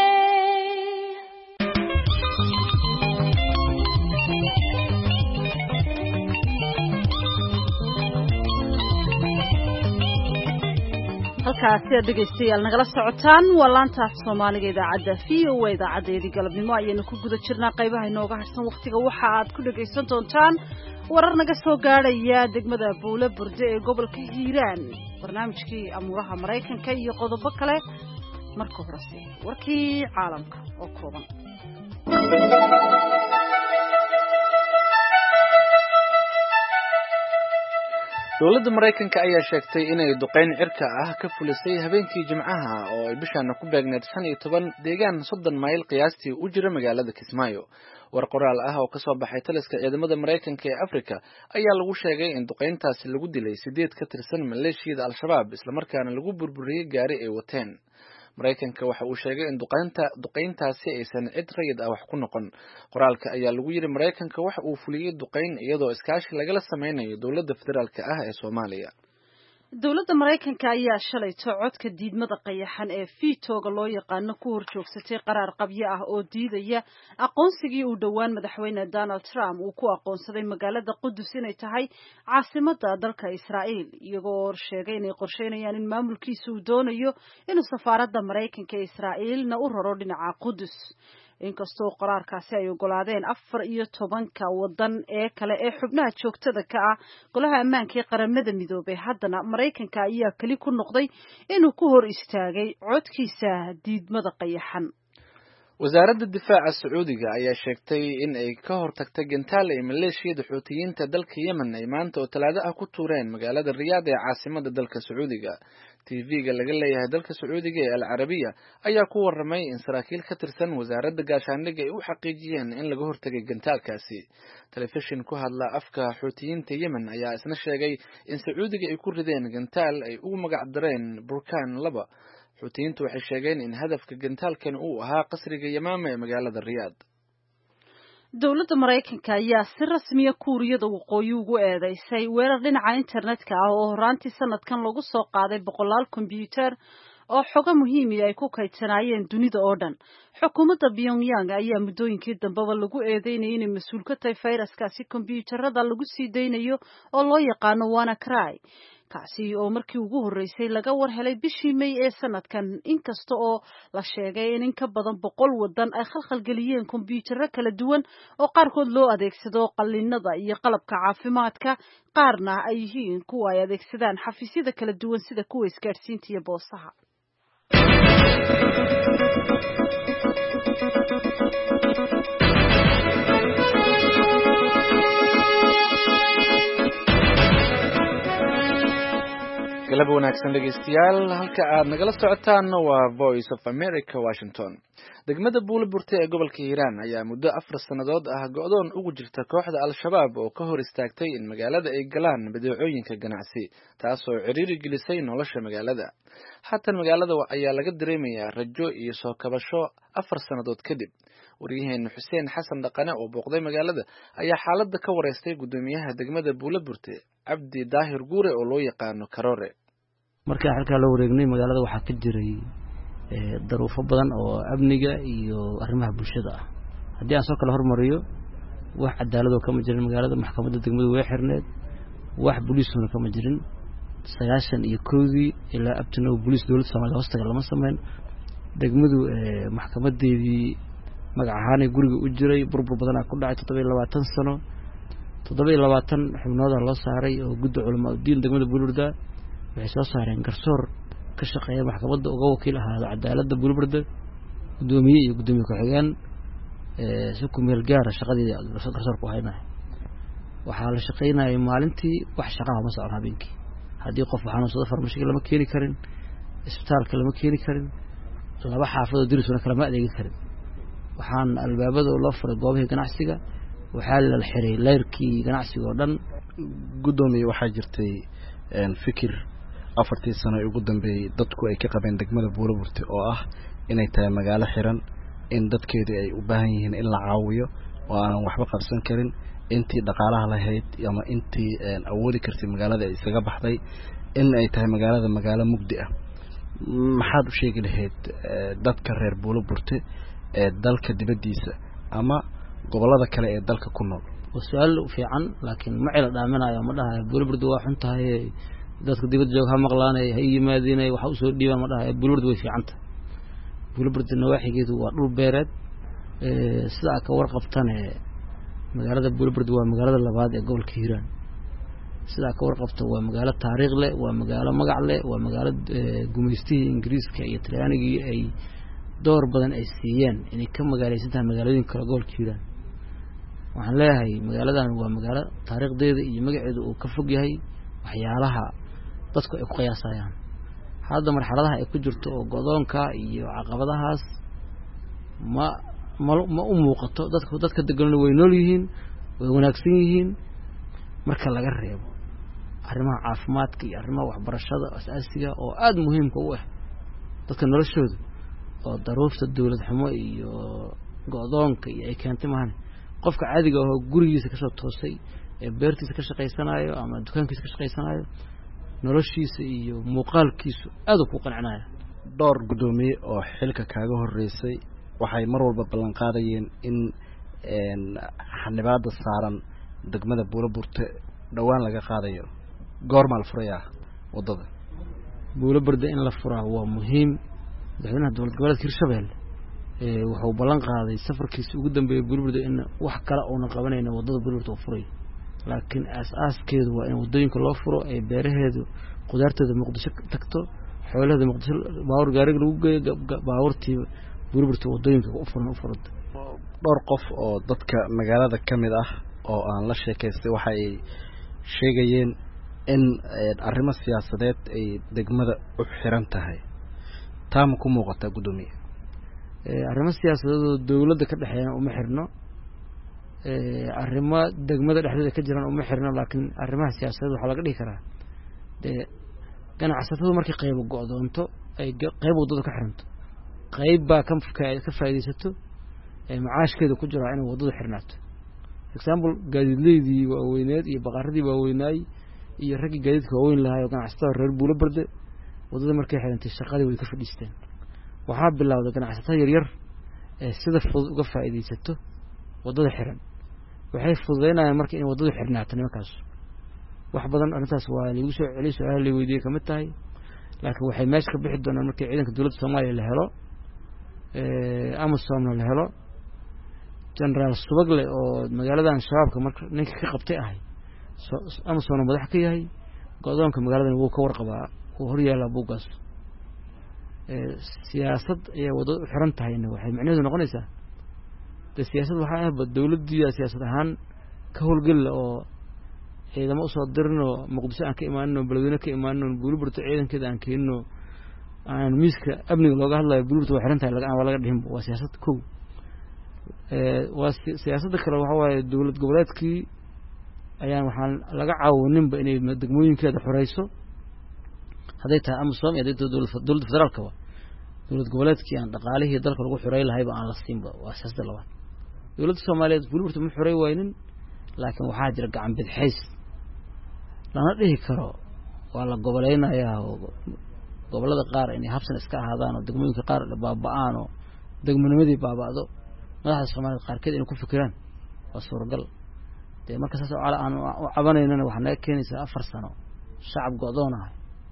halkaasi aad dhegaystayaal nagala socotaan waa laanta af Soomaaliga idaacadda VOA idaacadeedii galabnimo ayaynu ku guda jirnaa qaybaha inooga harsan waqtiga waxa aad ku dhagaysan doontaan warar naga soo gaadhaya degmada Buule Burde ee gobolka Hiiraan barnaamijkii amuuraha Mareykanka iyo qodobo kale marka horese warkii caalamka oo kooban dowladda Mareykanka ayaa sheegtay inay duqeyn cirka ah ka fulisay habeenkii Jimcaha oo ay bishaan ku beegneed 15 deegaan 30 mayl qiyaastii u jira magaalada Kismaayo war qoraal ah oo ka soo baxay taliska ciidamada Mareykanka ee Afrika ayaa lagu sheegay in duqeyntaasi lagu dilay 8 ka tirsan maleeshiyada Al-Shabaab isla markaana lagu burburiyay gaari ay wateen Mareykanka waxa uu sheegay in duqeyntaasi aysan cid rayid ah wax ku noqon qoraalka ayaa lagu yiri Mareykanka waxa uu fuliyay duqeyn iyadoo iskaashi lagala sameeyay dowladda federaalka ah ee Soomaaliya dowladda Mareykanka ayaa shalay codka diidmada qayaxan ee veto-ga loo yaqaan ku horjoogsatay qaraar qabyo ah oo diidaya aqoonsigii uu dhawaan madaxweyne Donald Trump uu ku aqoonsaday magaalada Qudus inay tahay caasimadda dalka Israa'iil iyagoo sheegay inay qorsheynayaan in maamulkiisu uu doonayo inuu safaaradda Mareykanka ee Israa'iilna u raro dhinaca Qudus inkastoo qaraarkaasi ay ogolaadeen 14 wadan ee kale ee xubnaha joogtada ka ah golaha ammaanka ee qaramada midoobay haddana Mareykanka ayaa kali ku noqday inuu ku hor istaagay codkiisa diidmada qayaxan wasaaradda difaaca Sacuudiga ayaa sheegtay in ay ka hortagtay gantaal ay maleeshiyada Xuutiyiinta dalka Yemen ay maanta oo Talaado ah ku tuureen magaalada Riyaad ee caasimadda dalka Sacuudiga TV-ga laga leeyahay dalka Sacuudiga ee Al Arabiya ayaa ku waramay in saraakiil ka tirsan wasaaradda gaashaandhigga ay u xaqiijiyeen in laga hortagay gantaalkaasi telefishin ku hadla afka Xuutiyiinta Yemen ayaa isna sheegay in Sacuudiga ay ku rideen gantaal ay ugu magac dareen Burkaan 2 Xuutiyiintu waxay sheegeen in hadafka gantaalkan uu ahaa qasriga Yamaama ee magaalada Riyaad dowladda Mareykanka ayaa si rasmi ah Kuuriyada Waqooyi ugu eedeysay weerar dhinaca internetka ah oo horaantii sanadkan lagu soo qaaday 100 kombiyuutar oo xogo muhiim ah ay ku kaydsanayeen dunida oo dhan xukuumadda Pyongyang ayaa muddooyinkii dambaba lagu eedeynayay inay mas'uul ka tahay fayraskaasi kombiyuutarada lagu sii deynayo oo loo yaqaan WannaCry kaasi oo markii ugu horeysay laga war helay bishii May ee sanadkan inkasta oo la sheegay in ka badan 100 wadan ay khalkhal galiyeen kombiyuutarro kala duwan oo qaarkood loo adeegsado qalliinada iyo qalabka caafimaadka qaarna ay yihiin kuwa ay adeegsadaan xafiisyada kala duwan sida kuwa isgaarsiinta iyo boosaha galab wanaagsan dhegeystayaal halka aad nagala socotaan waa Voice of America Washington degmada Buule Burde ee gobolka Hiiraan ayaa muddo 4 sanadood ah go'doon ugu jirta kooxda Al-Shabaab oo ka hor istaagtay in magaalada ay galaan badeecooyinka ganacsi taasoo ciriiri gelisay nolosha magaalada haatan magaalada ayaa laga dareemayaa rajo iyo soo kabasho 4 sanadood kadib wariyaheena Xuseen Xasan Dhaqane oo booqday magaalada ayaa xaaladda ka wareystay gudoomiyaha degmada Buule Burde Cabdi Daahir Guure oo loo yaqaan Karoore markii halka la wareegnay magaalada waxaa ka jiray daruufo badan oo amniga iyo arrimaha bulshada ah haddii aan soo kala hormariyo wax cadaalad oo kama jirin magaalada maxkamadda degmadu way xirneed wax booliisuna kama jirin 91 ilaa abtino booliis dawladda Soomaaliya hoostaga lama sameyn degmadu maxkamadeedii magac ahaan guriga u jiray burbur badan ku dhacay 27 sano 27 xubnood loo saaray oo guddo culimo diin degmada Buulburda waxay soo saareen garsoor ka shaqeeya maxkamadda uga wakiil ahaado cadaaladda Buulburda gudoomiye iyo gudoomiye ku-xigeen si ku meel gaar ah shaqadii garsoorku haynaay waxaa la shaqeynayay maalintii wax shaqo ma socon habeenkii haddii qof xanuunsado farmashiga lama keeni karin isbitaalka lama keeni karin laba xaafado dirisuna kala ma adeegi karin waxaan albaabada loo furay goobaha ganacsiga waxaa la xiray leerkii ganacsiga oo dhan gudoomiye waxaa jirtay fikir afartii sano ugu dambeeyay dadku ay ka qabeen degmada Buulaburte oo ah inay tahay magaalo xiran in dadkeedu ay u baahan yihiin in la caawiyo oo aan waxba qabsan karin intii dhaqaalaha lahayd ama intii awoodi kartay magaalada ay isaga baxday in ay tahay magaalada magaalo mugdi ah maxaad u sheegi lahayd dadka reer Buulaburte ee dalka dibadiisa ama gobolada kale ee dalka ku nool su'aal fiican laakiin ma cila dhaaminayo ma dhahay Buulaburte waa xun tahay dadka dibadda jooga ha maqlaanay ha yimaadinay waxa u soo dhiibaan ma dhahay Buulaburte way fiican tahay Buulaburte nawaaxigeedu waa dhul beereed sida ka warqabtan magaalada Buulaburte waa magaalada labaad ee gobolka Hiiraan sida ka warqabto waa magaalo taariikh leh waa magaalo magac leh waa magaalo gumeystii Ingiriiska iyo Talyaaniga ay door badan ay siiyeen inay ka magaaleysantahay magaalooyin kala gobolka Hiiraan waxaan leeyahay magaaladan waa magaalo taariikhdeeda iyo magaceedu uu ka fog yahay waxyaalaha dadku ay ku qiyaasayaan hadda marxaladaha ay ku jirto oo godoonka iyo caqabadahaas ma u muuqato dadka degan way nool yihiin way wanaagsan yihiin marka laga reebo arrimaha caafimaadka iyo arrimaha waxbarashada asaasiga oo aad muhiimka u ah dadka noloshooda oo daruufta dawlad xumo iyo godoonka iyo ay keentay maahan qofka caadiga ah oo gurigiisa ka soo toosay ee beertiisa ka shaqeysanayo ama dukaankiisa ka shaqeysanayo noloshiisa iyo muuqaalkiisu aad ku qanacnaa dhowr gudoomiye oo xilka kaaga horeysay waxay mar walba ballan qaadayeen in xanibaada saaran degmada Buulaburte dhawaan laga qaadayo goorma la furayaa wadada Buulaburte in la furaa waa muhiim madaxweynaha dowlad goboleedka Hirshabelle wuxuu ballan qaaday safarkiisa ugu dambeeyay Buulaburte in wax kale oo na qabanayna wadada Buulaburte oo furay laakiin aaskeedu waa in wadooyinka loo furo ay beeraheedu qudaarteeda Muqdisho tagto xoolaheeda Muqdisho baawar gaariga lagu geeyo baawurtii Buulaburte wadooyinka u furan dhowr qof oo dadka magaalada kamid ah oo aan la sheekaystay waxay sheegayeen in arrimo siyaasadeed ay degmada u xiran tahay taam ku muuqata gudoomiye arrimo siyaasadeed oo dawladda ka dhaxeeyna uma xirno arrimo degmada dhexdeeda ka jiraan uma xirno laakiin arrimaha siyaasadeed waxa laga dhigi karaa ganacsatada markii qayb go'doonto ay qayb wadada ka xiranto qayb baa ka faa'iideysato macaashkeeda ku jira in wadada xirnaato example gaadiidleydii waaweyneed iyo baqaradii waaweynaay iyo ragii gaadiidka waaweyn lahaa oo ganacsatada reer Buulaburte wadada markay xirantay shaqadii way ka fadhiisteen waxaa bilowday ganacsatada yaryar ee sida fudud uga faa'iideysato wadada xiran waxay fududeynayaan markii in wadada xirnaato nimankaas wax badan arintaas waa lagu soo celiyay su'aal la weydiiyay kamid tahay laakiin waxay meesha ka bixi doonaan markii ciidanka dawladda Soomaaliya la helo Amazon la helo General Subagle oo magaaladan shabaabka marka ninka ka qabtay ahay Amazon madax ka yahay go'doonka magaaladan wuu ka warqabaa oo hor yaala buugaas siyaasad ay wado xiran tahayna waxay macnaheedu noqonaysaa siyaasad waxa ah dawladda siyaasad ahaan ka howlgal oo ciidamo u soo dirno Muqdisho aan ka imaanno balweyne ka imaanno Buulaburte ciidankeeda aan keenno aan miiska amniga looga hadlayo Buulaburte waa xiran tahay laga dhihin waa siyaasad kow waa siyaasadda kale waxa waaye dawlad goboleedkii ayaan waxaan laga caawininba inay degmooyinkeeda xoreyso haday tahay Amazon iyo dawladda federaalka dawlad goboleedkii aan dhaqaalihii dalka lagu xorey lahayba aan la siinba waa siyaasadda labaad dawladda Soomaaliyeed Buulaburte ma xorey waynin laakiin waxaa jira gacan bidixays lana dhihi karo waa la goboleynayaa gobolada qaar inay habsan iska ahaadaan oo degmooyinka qaar baaba'aan oo degmanimadii baaba'do madaxda Soomaaliyeed qaarkeed inay ku fikiraan waa suuragal marka saas oo aan u cabanayna waxa naga keenaysaa 4 sano shacab go'doonahay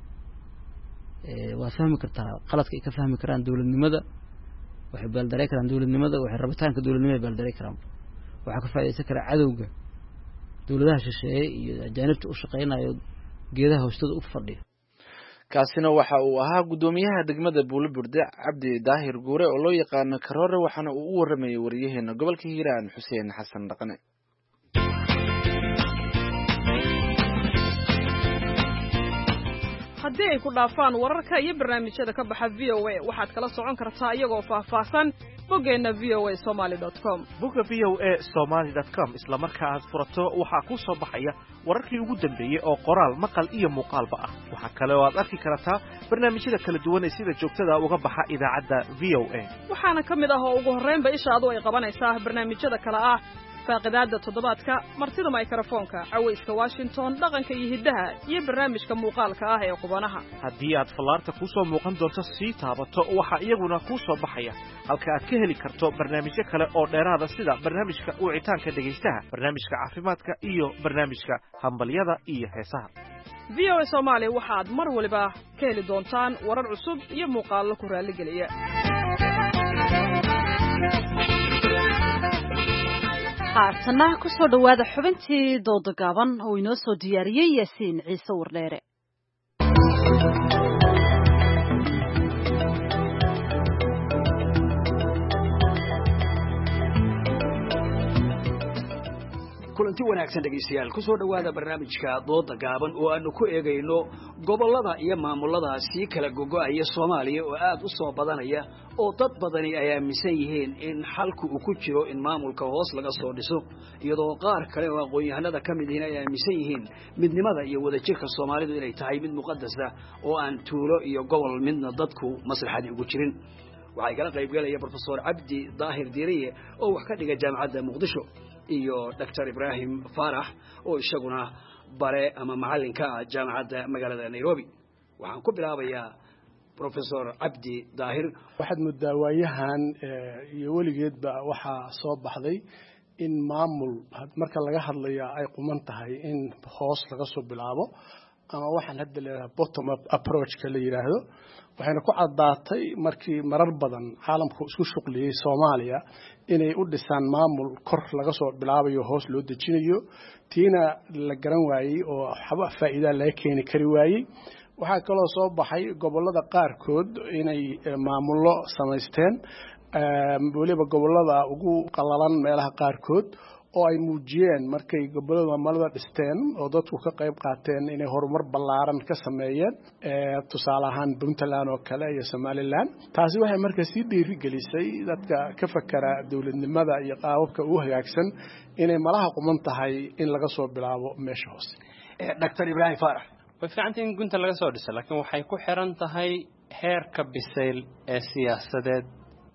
waa fahmi kartaa qaladka ay ka fahmi karaan dawladnimada waxay baldaray karaan dawladnimada waxay rabitaanka dawladnimada baldaray karaan waxa ka faa'iideysan kara cadawga dawladaha shisheeye iyo ajaanibta u shaqeynayo geedaha hoostooda u fadhiyo kaasina waxa uu ahaa gudoomiyaha degmada Buulaburte Cabdi Daahir Guure oo loo yaqaan Karoore waxaana uu u waramayay wariyaheena gobolka Hiiraan Xuseen Xasan Dhaqane haddii ay ku dhaafaan wararka iyo barnaamijyada ka baxa VOA waxaad kala socon kartaa iyagoo faahfaahsan boggeenna voasomali.com bogga voasomali.com isla marka aad furato waxaa kuu soo baxaya wararkii ugu dambeeyey oo qoraal maqal iyo muuqaalba ah waxaa kale oo aad arki kartaa barnaamijyada kala duwan ee sida joogtada uga baxa idaacadda VOA waxaana ka mid ah oo ugu horreynba ishaadu ay qabanaysaa barnaamijyada kale ah faaqidaadda toddobaadka martida mikrofoonka cawayska Washington dhaqanka iyo hiddaha iyo barnaamijka muuqaalka ah ee qubanaha haddii aad fallaarta ku soo muuqan doonto sii taabato waxa iyaguna ku soo baxaya halka aad ka heli karto barnaamijyo kale oo dheeraada sida barnaamijka wicitaanka dhegaystaha barnaamijka caafimaadka iyo barnaamijka hambalyada iyo heesaha VOA Soomaali waxaad mar waliba ka heli doontaan warar cusub iyo muuqaallo ku raaligeliya haatana ku soo dhawaada xubintii dooda gaaban oo inoo soo diyaariyey Yaasiin Ciise Wardheere kulanti wanaagsan dhegeystayaal ku soo dhawaada barnaamijka dooda gaaban oo aanu ku eegayno gobolada iyo maamulada si kala gogo'aya Soomaaliya oo aad u soo badanaya oo dad badani ay aaminsan yihiin in xalku uu ku jiro in maamulka hoos laga soo dhiso iyadoo qaar kale oo aqoon-yahanada ka mid ay aaminsan yihiin midnimada iyo wadajirka Soomaalidu inay tahay mid muqadas ah oo aan tuulo iyo gobol midna dadku maslaxadi ugu jirin waxay kala qayb galaya Professor Abdi Daahir Diiriye oo wax ka dhiga jaamacadda Muqdisho iyo Dr. Ibrahim Farax oo isaguna bare ama macalinka jaamacadda magaalada Nairobi waxaan ku bilaabayaa Professor Abdi Daahir waxaad mudawaayahan iyo waligeedba waxa soo baxday in maamul marka laga hadlayo ay quman tahay in hoos laga soo bilaabo ama waxaan hadda leeyahay bottom up approach ka la yiraahdo waxayna ku cadaatay markii marar badan caalamku isku shuqliyay Soomaaliya inay u dhisaan maamul kor laga soo bilaabayo hoos loo dejinayo tiina la garan waayay oo xaba faa'iido laga keeni kari waayay waxa kale oo soo baxay gobolada qaarkood inay maamullo samaysteen waliba gobolada ugu qalalan meelaha qaarkood oo ay muujiyeen markay gobolada maamulada dhisteen oo dadku ka qayb qaateen inay horumar ballaaran ka sameeyeen tusaale ahaan Puntland oo kale iyo Somaliland taasi waxay markaa sii dhiirigelisay dadka ka fakara dawladnimada iyo qaababka ugu hagaagsan inay malaha quman tahay in laga soo bilaabo meesha hoose Dr. Ibrahim Farax way fiicantahay in gunta laga soo dhiso laakiin waxay ku xiran tahay heerka bisayl ee siyaasadeed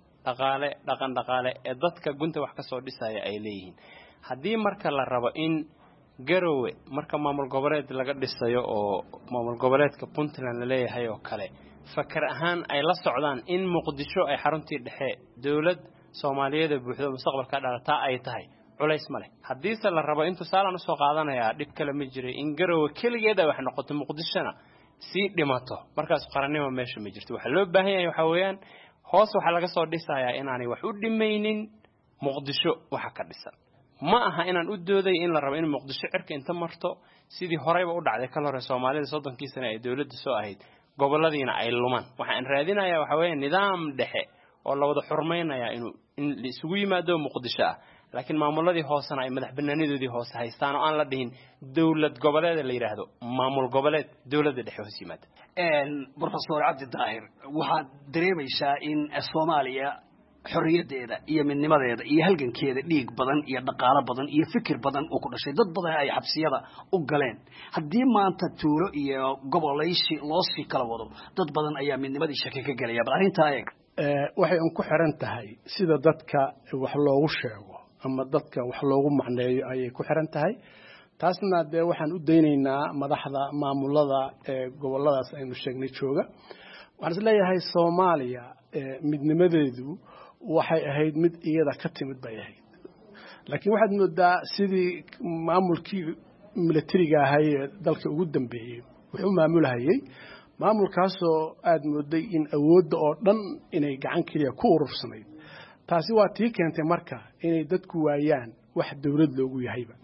dhaqaale ee dadka gunta wax ka soo dhisaya ay leeyihiin haddii marka la rabo in garowe marka maamul goboleed laga dhisayo oo maamul goboleedka Puntland la leeyahay oo kale fakar ahaan ay la socdaan in Muqdisho ay xaruntii dhexe dawlad Soomaaliyeed buuxdo mustaqbalka dhalata ay tahay culays ma leh haddii se la rabo in tusaalaan soo qaadanaya dhib kale ma jiray in garowe kaligeeda wax noqoto Muqdishona si dhimato markaas qarannimo meesha ma jirto waxa loo baahan yahay waxa weeyaan hoos waxa laga soo dhisayaa inaanay wax u dhimaynin Muqdisho waxa ka dhisan ma aha inaan u dooday in la rabo in Muqdisho cirka inta marto sidii horeyba u dhacday kala hore Soomaalida 30 sano ay dawladda soo ahayd goboladiina ay lumaan waxaan raadinayaa waxa weeye nidaam dhexe oo la wada xurmeynaya in la isugu yimaado Muqdisho ah laakiin maamuladii hoosana ay madax banaanidoodii hoos haystaan oo aan la dhihin dawlad goboleed la yiraahdo maamul goboleed dawladda dhexe hoos yimaada Professor Abdi Daahir waxaad dareemaysaa in Soomaaliya xorriyadeeda iyo midnimadeeda iyo halgankeeda dhiig badan iyo dhaqaale badan iyo fikir badan oo ku dhashay dad badan ay xabsiyada u galeen haddii maanta tuulo iyo gobolaysi loo sii kala wado dad badan ayaa midnimadii shaki ka galaya bal arrintaa eeg waxay ku xiran tahay sida dadka wax loogu sheego ama dadka wax loogu macneeyo ayay ku xiran tahay taasna de waxaan u daynaynaa madaxda maamulada goboladaas aynu sheegnay jooga waxaan isleeyahay Soomaaliya midnimadeedu waxay ahayd mid iyada ka timid bay ahayd laakiin waxaad moodaa sidii maamulkii militariga ahaa ee dalka ugu dambeeyay wuxuu maamulahayay maamulkaasoo aad mooday in awoodda oo dhan inay gacan kaliya ku urursanayd taasi waa tii keentay marka inay dadku waayaan wax dawlad loogu yahayba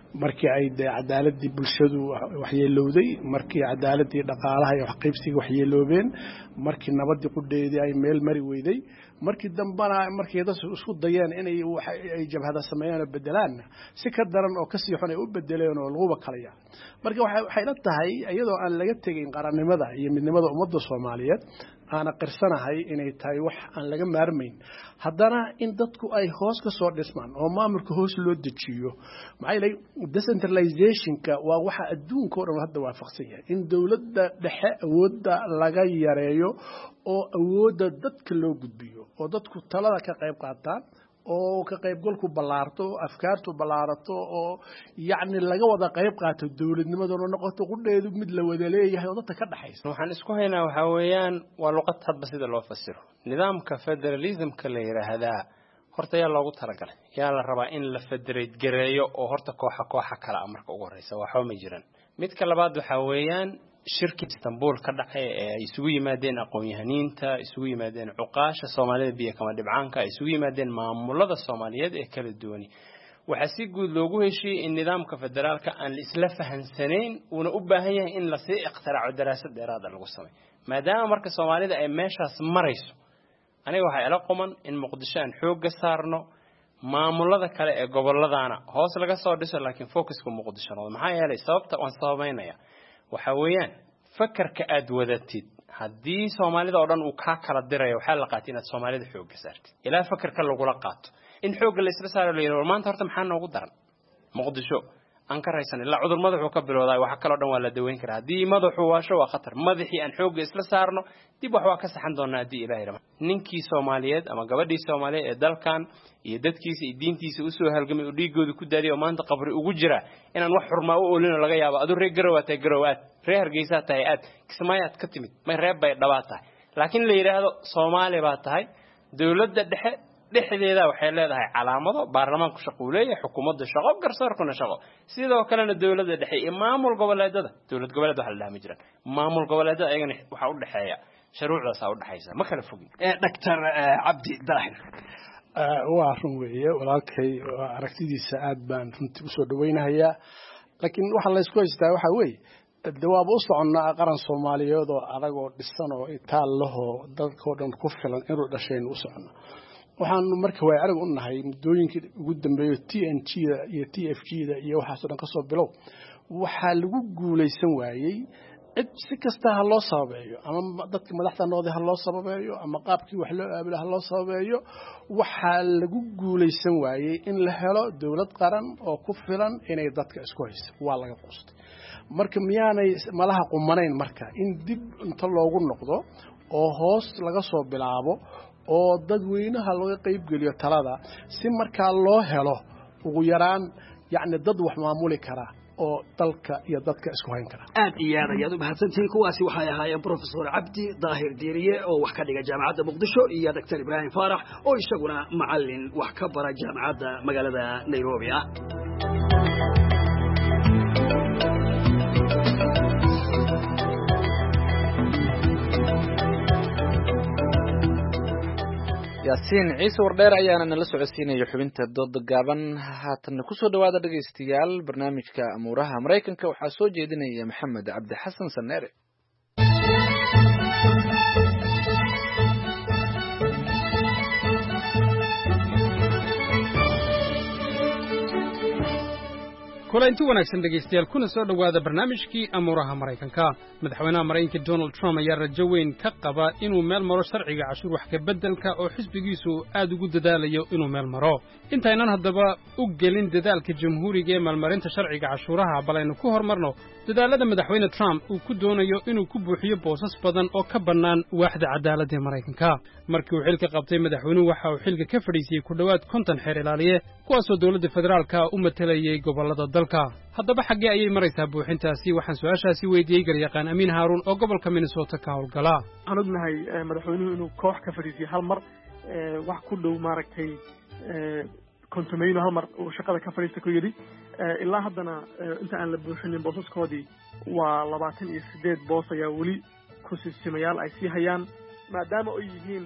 markii ay cadaaladii bulshadu waxyeelowday markii cadaaladii dhaqaalaha iyo waxqaybsiga waxyeeloobeen markii nabadii qudheedii ay meel mari weyday markii dambana markii dad isku dayeen inay ay jabhada sameeyaan oo bedelaan si ka daran oo ka sii xun ay u bedeleen oo lagu bakalaya marka waxay la tahay iyadoo aan laga tegin qarannimada iyo midnimada ummadda Soomaaliyeed aan qirsanahay inay tahay wax aan laga maarmayn haddana in dadku ay hoos ka soo dhismaan oo maamulka hoos loo dejiyo maxay leeyahay decentralization-ka waa waxa adduunka oo dhan hadda waafaqsan yahay in dawladda dhexe awoodda laga yareeyo oo awoodda dadka loo gudbiyo oo dadku talada ka qayb qaataan oo ka qaybgalku ballaarto afkaartu ballaarato oo yacni laga wada qayb qaato dawladnimaduna noqoto qudheedu mid la wada leeyahay oo dadka ka dhaxaysa waxaan isku haynaa waxa weeyaan waa luqad hadba sida loo fasiro nidaamka federalismka la yiraahdaa horta yaa loogu talagalay yaa la rabaa in la federate gareeyo oo horta kooxa kala marka ugu horeysa waxa ma jiraan midka labaad waxa weeyaan shirkii Istanbul ka dhacay ee isugu yimaadeen aqoon-yahaniinta isugu yimaadeen cuqaasha Soomaalida biyo kama dhibcaanka isugu yimaadeen maamulada Soomaaliyeed ee kala duwan waxa si guud loogu heshiiyay in nidaamka federaalka aan la isla fahansanayn una u baahan yahay in la sii iqtiraaco daraasad dheeraad ah lagu sameeyo maadaama marka Soomaalida ay meeshaas marayso aniga waxa ila quman in Muqdisho aan xoog saarno maamulada kale ee gobolladana hoos laga soo dhiso laakiin focusku Muqdisho maxaa yeelay sababta aan sababeynaya waxa weeyaan fakarka aad wadatid haddii Soomaalida oo dhan uu ka kala dirayo waxa la qaatin inaad Soomaalida xoog saartid ilaa fakarka lagu la qaato in xoog la isla saaro leeyahay maanta horta maxaa noogu daran Muqdisho aan ka raysan ilaa cudur madaxu ka bilowday waxa kala dhan waa la daweyn karaa haddii madaxu waasho waa khatar madaxii aan xoog isla saarno dib wax waa ka saxan doonaa haddii Ilaahay rama ninkii Soomaaliyeed ama gabadhii Soomaaliyeed ee dalkan iyo dadkiisa iyo diintiisa u soo halgamay oo dhiigooda ku daadiyo maanta qabri ugu jira inaan wax xurmaa u oolino laga yaabo adu reer garowaatay garowaad reer Hargeysa tahay aad kismaayaad ka timid may reeb bay dhawaatay laakiin la yiraahdo Soomaali baa tahay dawladda dhexe dhexdeeda waxay leedahay calaamado baarlamaanku shaqooleeya xukuumadda shaqo garsoorkuna shaqo sidoo kalena dawladda dhexe iyo maamul goboleedada dawlad goboleed waxa la dhahay jiraan maamul goboleedada ayagana waxa u dhaxeeya shuruucdaas u dhaxaysa ma kala fogin Dr. Cabdi Daahir waa run weeye walaalkay aragtidiisa aad baan runtii u soo dhaweynayaa laakiin waxa la isku haystaa waxa weeye dawaab u soconnaa qaran Soomaaliyeed oo adag oo dhisan oo itaal laho dadka dhan ku filan inuu dhasheen u socono waxaan marka way arag u nahay muddooyinkii ugu dambeeyay TNG-da iyo TFG-da iyo waxa soo dhan ka soo bilow waxa lagu guuleysan waayay cid si kasta ha loo sababeeyo ama dadka madaxda noqday ha loo sababeeyo ama qaabkii wax loo aabilo ha loo sababeeyo waxa lagu guuleysan waayay in la helo dawlad qaran oo ku filan inay dadka isku hayso waa laga qustay marka miyaanay malaha qumanayn marka in dib inta loogu noqdo oo hoos laga soo bilaabo oo dadweynaha looga qayb geliyo talada si marka loo helo ugu yaraan yacni dad wax maamuli kara oo dalka iyo dadka isku hayn kara aad iyo aad ayaad u mahadsantihiin kuwaasi waxay ahaayeen Professor Cabdi Daahir Diiriye oo wax ka dhiga jaamacadda Muqdisho iyo Dr. Ibrahim Faarax oo isaguna macallin wax ka bara jaamacadda magaalada Nairobi ah yaasiin ciise wardheer ayaana nala socodsiinaya xubinta dooda gaaban haatan ku soo dhawaada dhageystayaal barnaamijka amuuraha Mareykanka waxaa soo jeedinaya Maxamed Cabdi Xasan Saneere kulanti wanaagsan dhegeystayaal kuna soo dhawaada barnaamijkii amuuraha Mareykanka madaxweynaha Mareykanka Donald Trump ayaa rajo weyn ka qaba inuu meel maro sharciga cashuur wax ka bedelka oo xisbigiisu aad ugu dadaalayo inuu meel maro intaynan haddaba u gelin dadaalka jamhuuriga ee maalmarinta sharciga cashuuraha balaynu ku hormarno dadaalada madaxweyne Trump uu ku doonayo inuu ku buuxiyo boosas badan oo ka bannaan waaxda cadaaladda Mareykanka markii uu xilka qabtay madaxweynuhu waxa uu xilka ka fadhiisay ku dhawaad 50 xeer ilaaliye kuwaasoo dawladda federaalka u matalayay gobolada dalka haddaba xaggee ayay maraysaa buuxintaasi waxaan su'aashaasi weydiiyey garyaqaan Amiin Haaruun oo gobolka Minnesota ka howlgala waxaan ognahay madaxweynuhu inuu koox ka fadhiisay hal mar wax ku dhow maaragtay kontumayno hal mar uu shaqada ka fadhiistay ku yidhi ilaa haddana inta aan la buuxinin boosaskoodii waa 28 boos ayaa weli ku siisimayaal ay sii hayaan maadaama ay yihiin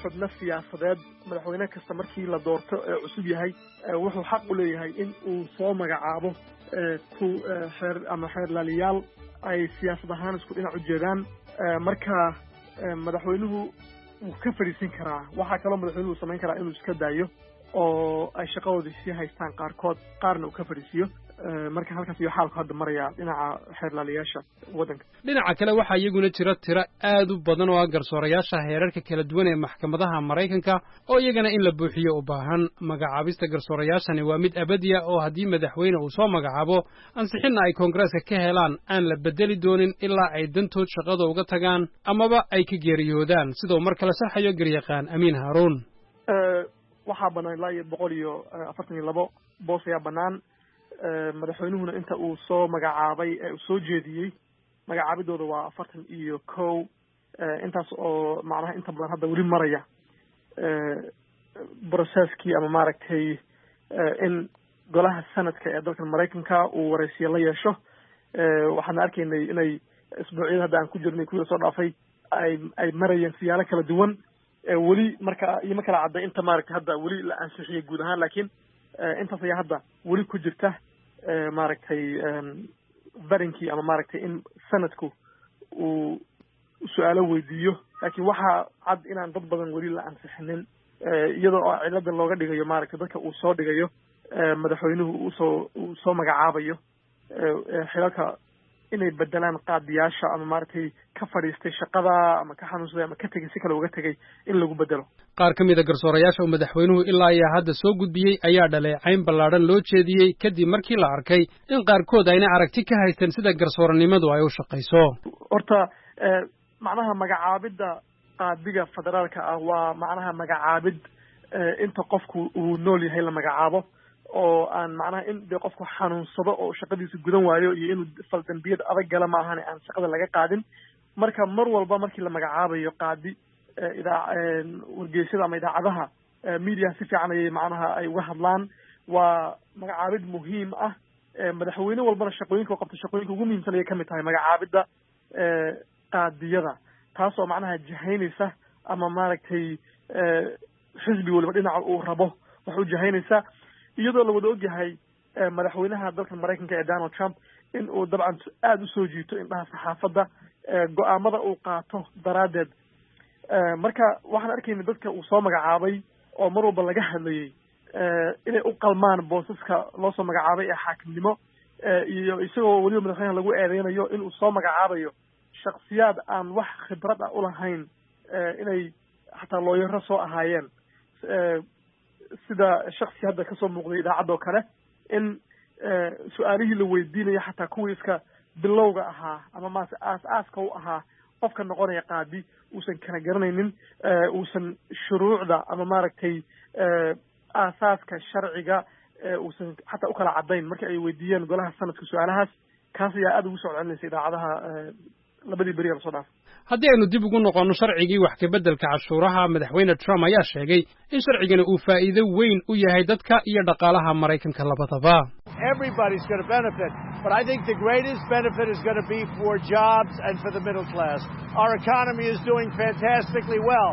xubno siyaasadeed madaxweyne kasta markii la doorto ee cusub yahay wuxuu xaq u leeyahay in uu soo magacaabo xeer ama xeerlaaliyaal ay siyaasad ahaan isku dhinac u jeedaan marka madaxweynuhu wuu ka fadhiisin karaa. waxaa kaloo madaxweynuhu samayn karaa inuu iska daayo oo ay shaqadoodii sii haystaan qaarkood, qaarna uu ka fadhiisiyo. marka halkaas iyo xaalku hadda maraya dhinaca xeerlaaliyaasha waddanka. dhinaca kale waxaa iyaguna jira tiro aad u badan oo ah garsoorayaasha heerarka kala duwan ee maxkamadaha Maraykanka oo iyagana in la buuxiyo u baahan. magacaabista garsoorayaashani waa mid abadiya oo haddii madaxweyne uu soo magacaabo ansixinna ay koongareeska ka helaan aan la bedeli doonin ilaa ay dantood shaqada uga tagaan amaba ay ka geeriyoodaan, sidoo mar kale saxayo garyaqaan Amiin Haaruun. waxaa bannaan ilaa 142 boos ayaa bannaan. madaxweynuhuna inta uu soo magacaabay ee uu soo jeediyey magacaabidooda waa 41. intaas oo macnaha inta badan hadda weli maraya processkii ama maaragtay in golaha sanadka ee dalka Maraykanka uu waraysiyo la yeesho. waxaan arkaynay inay isbuucyada hadda aan ku jirnay kuwa soo dhaafay ay marayeen siyaalo kala duwan. weli marka iyo kala cadday inta maaragtay hadda weli la ansixiyay guud ahaan, laakiin intaas ayaa hadda weli ku jirta maaragtay barinkii ama maaragtay in sanadku uu su-aalo weydiiyo. laakiin waxaa cad inaan dad badan weli la ansixinin, iyadoo oo cilada looga dhigayo maaragtay dadka uu soo dhigayo madaxweynuhu uu soo magacaabayo xilalka inay bedelaan qaadiyaasha ama maaragtay ka fadhiistay shaqada ama ka xanuunsaday ama ka tegay si kale uga tegay in lagu bedelo. qaar ka mid a garsoorayaasha uu madaxweynuhu ilaa ayaa hadda soo gudbiyey ayaa dhaleecayn ballaadhan loo jeediyey kadib markii la arkay in qaarkood ayna aragti ka haysan sida garsooranimadu ay u shaqayso. horta macnaha magacaabidda qaadiga federaalka ah waa macnaha magacaabid inta qofku uu nool yahay la magacaabo, oo aan macnaha in dee qofku xanuunsado oo shaqadiisa gudan waayo iyo inuu faldambiyad adag gala ma ahane aan shaqada laga qaadin. marka mar walba markii la magacaabayo qaadi wargeysyada ama idaacadaha media si fiican ayay macnaha ay uga hadlaan. waa magacaabid muhiim ah. madaxweyne walbana shaqooyinka u qabta shaqooyinka ugu muhiimsan ayay kamid tahay magacaabidda qaadiyada, taasoo macnaha jahaynaysa ama maaragtay xisbi waliba dhinaca uu rabo wax u jahaynaysa, iyadoo la wada ogyahay madaxweynaha dalka Maraykanka ee Donald Trump in uu dabcan aad u soo jiito indhaha saxaafadda go'aamada uu qaato daraadeed. marka waxaan arkaynay dadka uu soo magacaabay oo mar walba laga hadlayay inay u qalmaan boosaska loo soo magacaabay ee xaakimnimo, iyo isagoo weliba madaxweynaha lagu eedeynayo in uu soo magacaabayo shakhsiyaad aan wax khibrad ah u lahayn inay xataa looyaro soo ahaayeen, sida shaksi hadda kasoo muuqday idaacadda oo kale in su-aalihii la weydiinayo xataa kuwii iska bilowga ahaa ama maase aas-aaska u ahaa qofka noqonaya qaadi uusan kala garanaynin, uusan shuruucda ama maaragtay aasaaska sharciga uusan xataa u kala caddayn marka ay weydiiyeen golaha sanadka su-aalahaas. kaas ayaa aada ugu soo celinaysa idaacadaha labadii beri la soo dhaafay. haddii aynu dib ugu noqonno sharcigii wax ka beddelka cashuuraha, madaxweyne Trump ayaa sheegay in sharcigani uu faa'iido weyn u yahay dadka iyo dhaqaalaha Maraykanka labadaba. Everybody's going to benefit, but I think the greatest benefit is going to be for jobs and for the middle class. Our economy is doing fantastically well.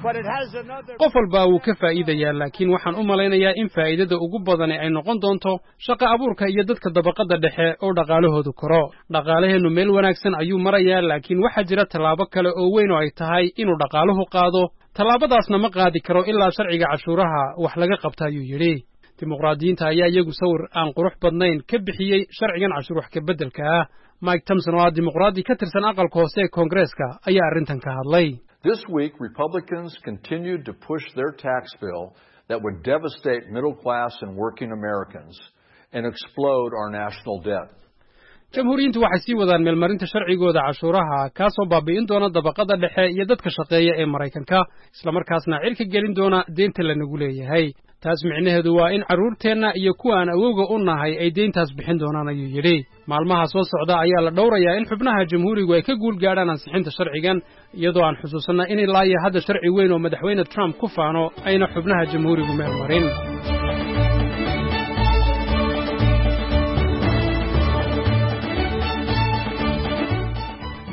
qof walba wuu ka faa'iidayaa, laakiin waxaan u malaynayaa in faa'iidada ugu badani ay noqon doonto shaqo abuurka iyo dadka dabaqada dhexe oo dhaqaalahoodu koro. dhaqaalaheennu meel wanaagsan ayuu marayaa, laakiin waxaa jira tallaabo kale oo weyn oo ay tahay inuu dhaqaaluhu qaado. tallaabadaasna ma qaadi karo ilaa sharciga cashuuraha wax laga qabta, ayuu yidhi. dimuqraadiyiinta ayaa iyagu sawir aan qurux badnayn ka bixiyey sharcigan cashuur wax ka beddelka ah. Mike Thompson oo ah dimuqraadi ka tirsan aqalka hoose ee Koongareeska ayaa arrintan ka hadlay. This week, Republicans continued to push their tax bill that would devastate middle-class and working Americans and explode our national debt. jamhuuriyiintu waxay sii wadaan meelmarinta sharcigooda cashuuraha kaasoo baabi'in doona dabaqada dhexe iyo dadka shaqeeya ee Maraykanka, isla markaasna cirka gelin doona deynta lanagu leeyahay. taas micnaheedu waa in carruurteenna iyo kuwa aan awowga u nahay ay deyntaas bixin doonaan, ayuu yidhi. maalmaha soo socda ayaa la dhowrayaa in xubnaha jamhuurigu ay ka guul gaadhaan ansixinta sharcigan, iyadoo aan xusuusanna in ilaa iyo hadda sharci weyn oo madaxweyne Trump ku faano ayna xubnaha jamhuurigu meel marin.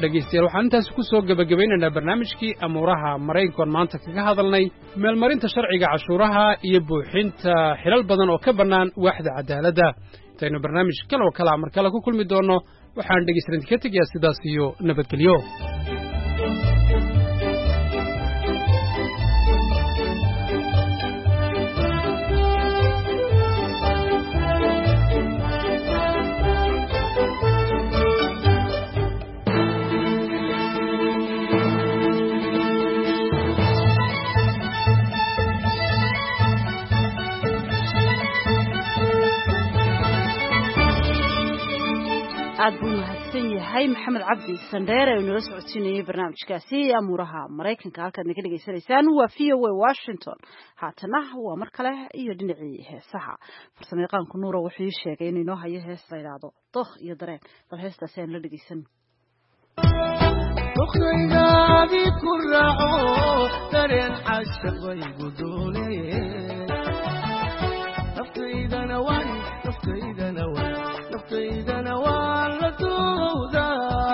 dhegaystayaal waxaan intaas ku soo gebagabaynaynaa barnaamijkii amuuraha maraykankoon maanta kaga hadalnay meelmarinta sharciga cashuuraha iyo buuxinta xilal badan oo ka bannaan waaxda cadaaladda intaynu barnaamij kaloo kalaa mar kale ku kulmi doonno waxaan dhegaystayaal idinka tegayaa sidaas iyo nabadgelyo aad buu mahadsan yahay maxamed cabdi sandheer ee nala socodsiinayay barnaamijkaasi amuuraha maraykanka halkaad naga dhegaysanaysaan waa VOA Washington haatana waa mar kale iyo dhinacii heesaha farsamayaqaanku nuura wuxuu ii sheegay in inoo hayo hees la yidhaahdo dookh iyo dareen bal heestaasi aan la dhegaysan dokhaygaadi ku raaco dareen cashaqay gudooleye naftaydana waan la doodaa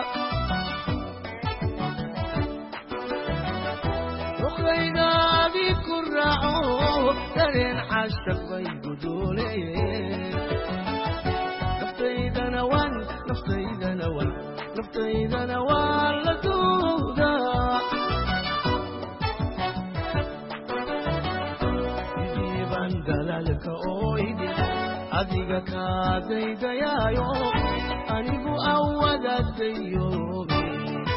dokhaygaadi ku raaco dareen cashaqay gudooleye naftaydana waan la doodaa sidii baan dalaalka ooydi adiga kaadaydayaayo anigu awadaadayoobe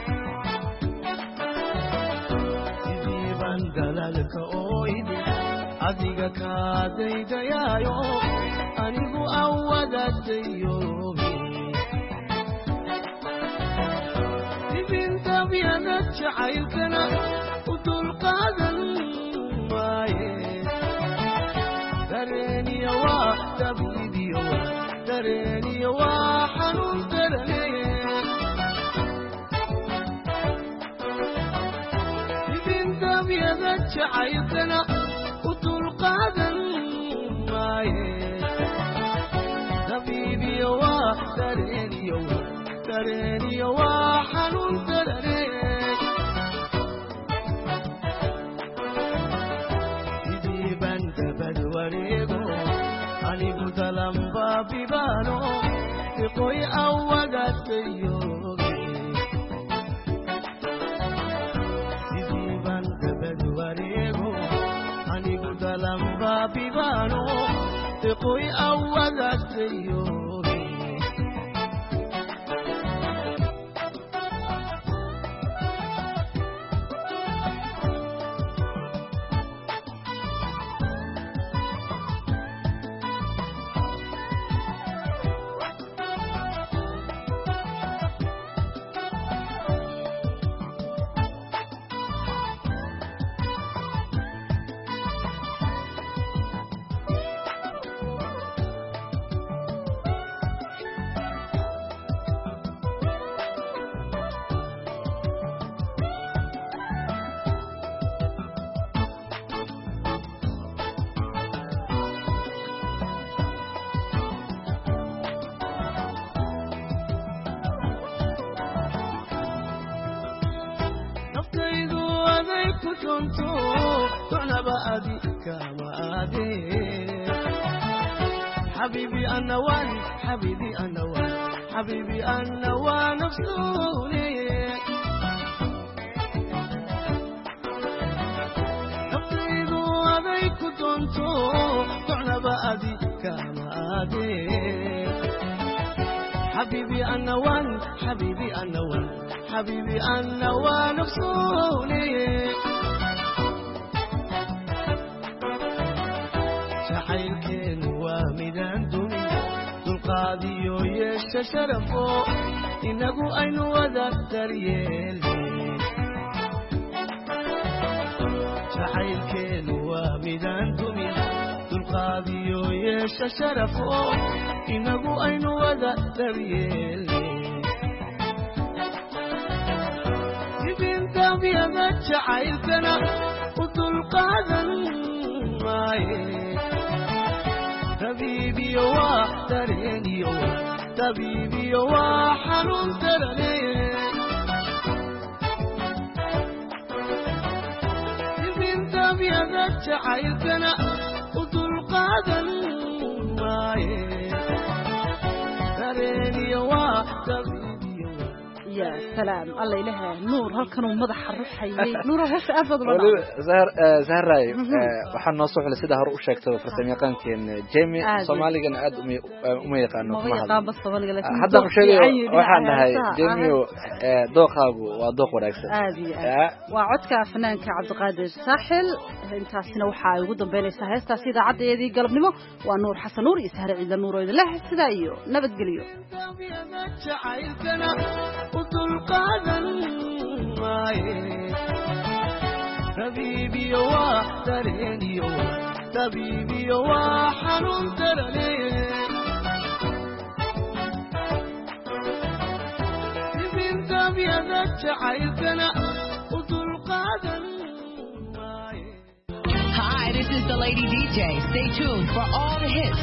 sidii baan dalaalka ooydi adiga kaadaydayaayo anigu awadaadayoobe dibintabyada jacaylkana u dulqaadan maaye dareeniya waa dareeniya waa xanuun darane dibintabyada jacaylkana u dulqaadan maaye dabiibiya waa dareeniya waa xanuun darane sidii baan dabad wareego anigu dalamba bibaano iqoy awadaadayoobe sidii baan dabad wareego anigu dalamba bibaano iqoy awadaadayoobe حبيبي أنا ونفسوني نقيض عليك دونتو طعنا بأدي كما أدي حبيبي أنا ونفسوني شحيلكين ومدان دوني qaadiyo yeesha sharafo inagu aynu wada daryeelin jacaylkeenu waa midaan dumin dulqaadiyo yeesha sharafo inagu aynu wada daryeelin dibintabyada jacaylkana u dulqaadan maaye طبيبي وحدريني طبيبي وحنون درني jacaylkana u dulqaadan maaye dareeniyo waa يا سلام الله إله نور هل كانوا مضح الرحية نور هوش أفضل زهر راي وحنا نصح لسيدها رؤوس شكته فرسمي قان كين جيمي صومالي كان أد أمي يقانو ما يقان بس صومالي لكن حتى مشيلي وحنا هاي جيمي دوق هابو ودوق وراكسر وعدك فنان كعبد القادر ساحل انت سنة وحاي وقدم بين سهستا سيدا عد يدي قلب نمو ونور حسن نور يسهر إذا نور إذا له سيدا أيو نبت قليو وتلقاذا معي حبيبي وتريني طبيبي وحنون ترني من دمية عيدنا وتلقاذا Hi, this is the Lady DJ. Stay tuned for all the hits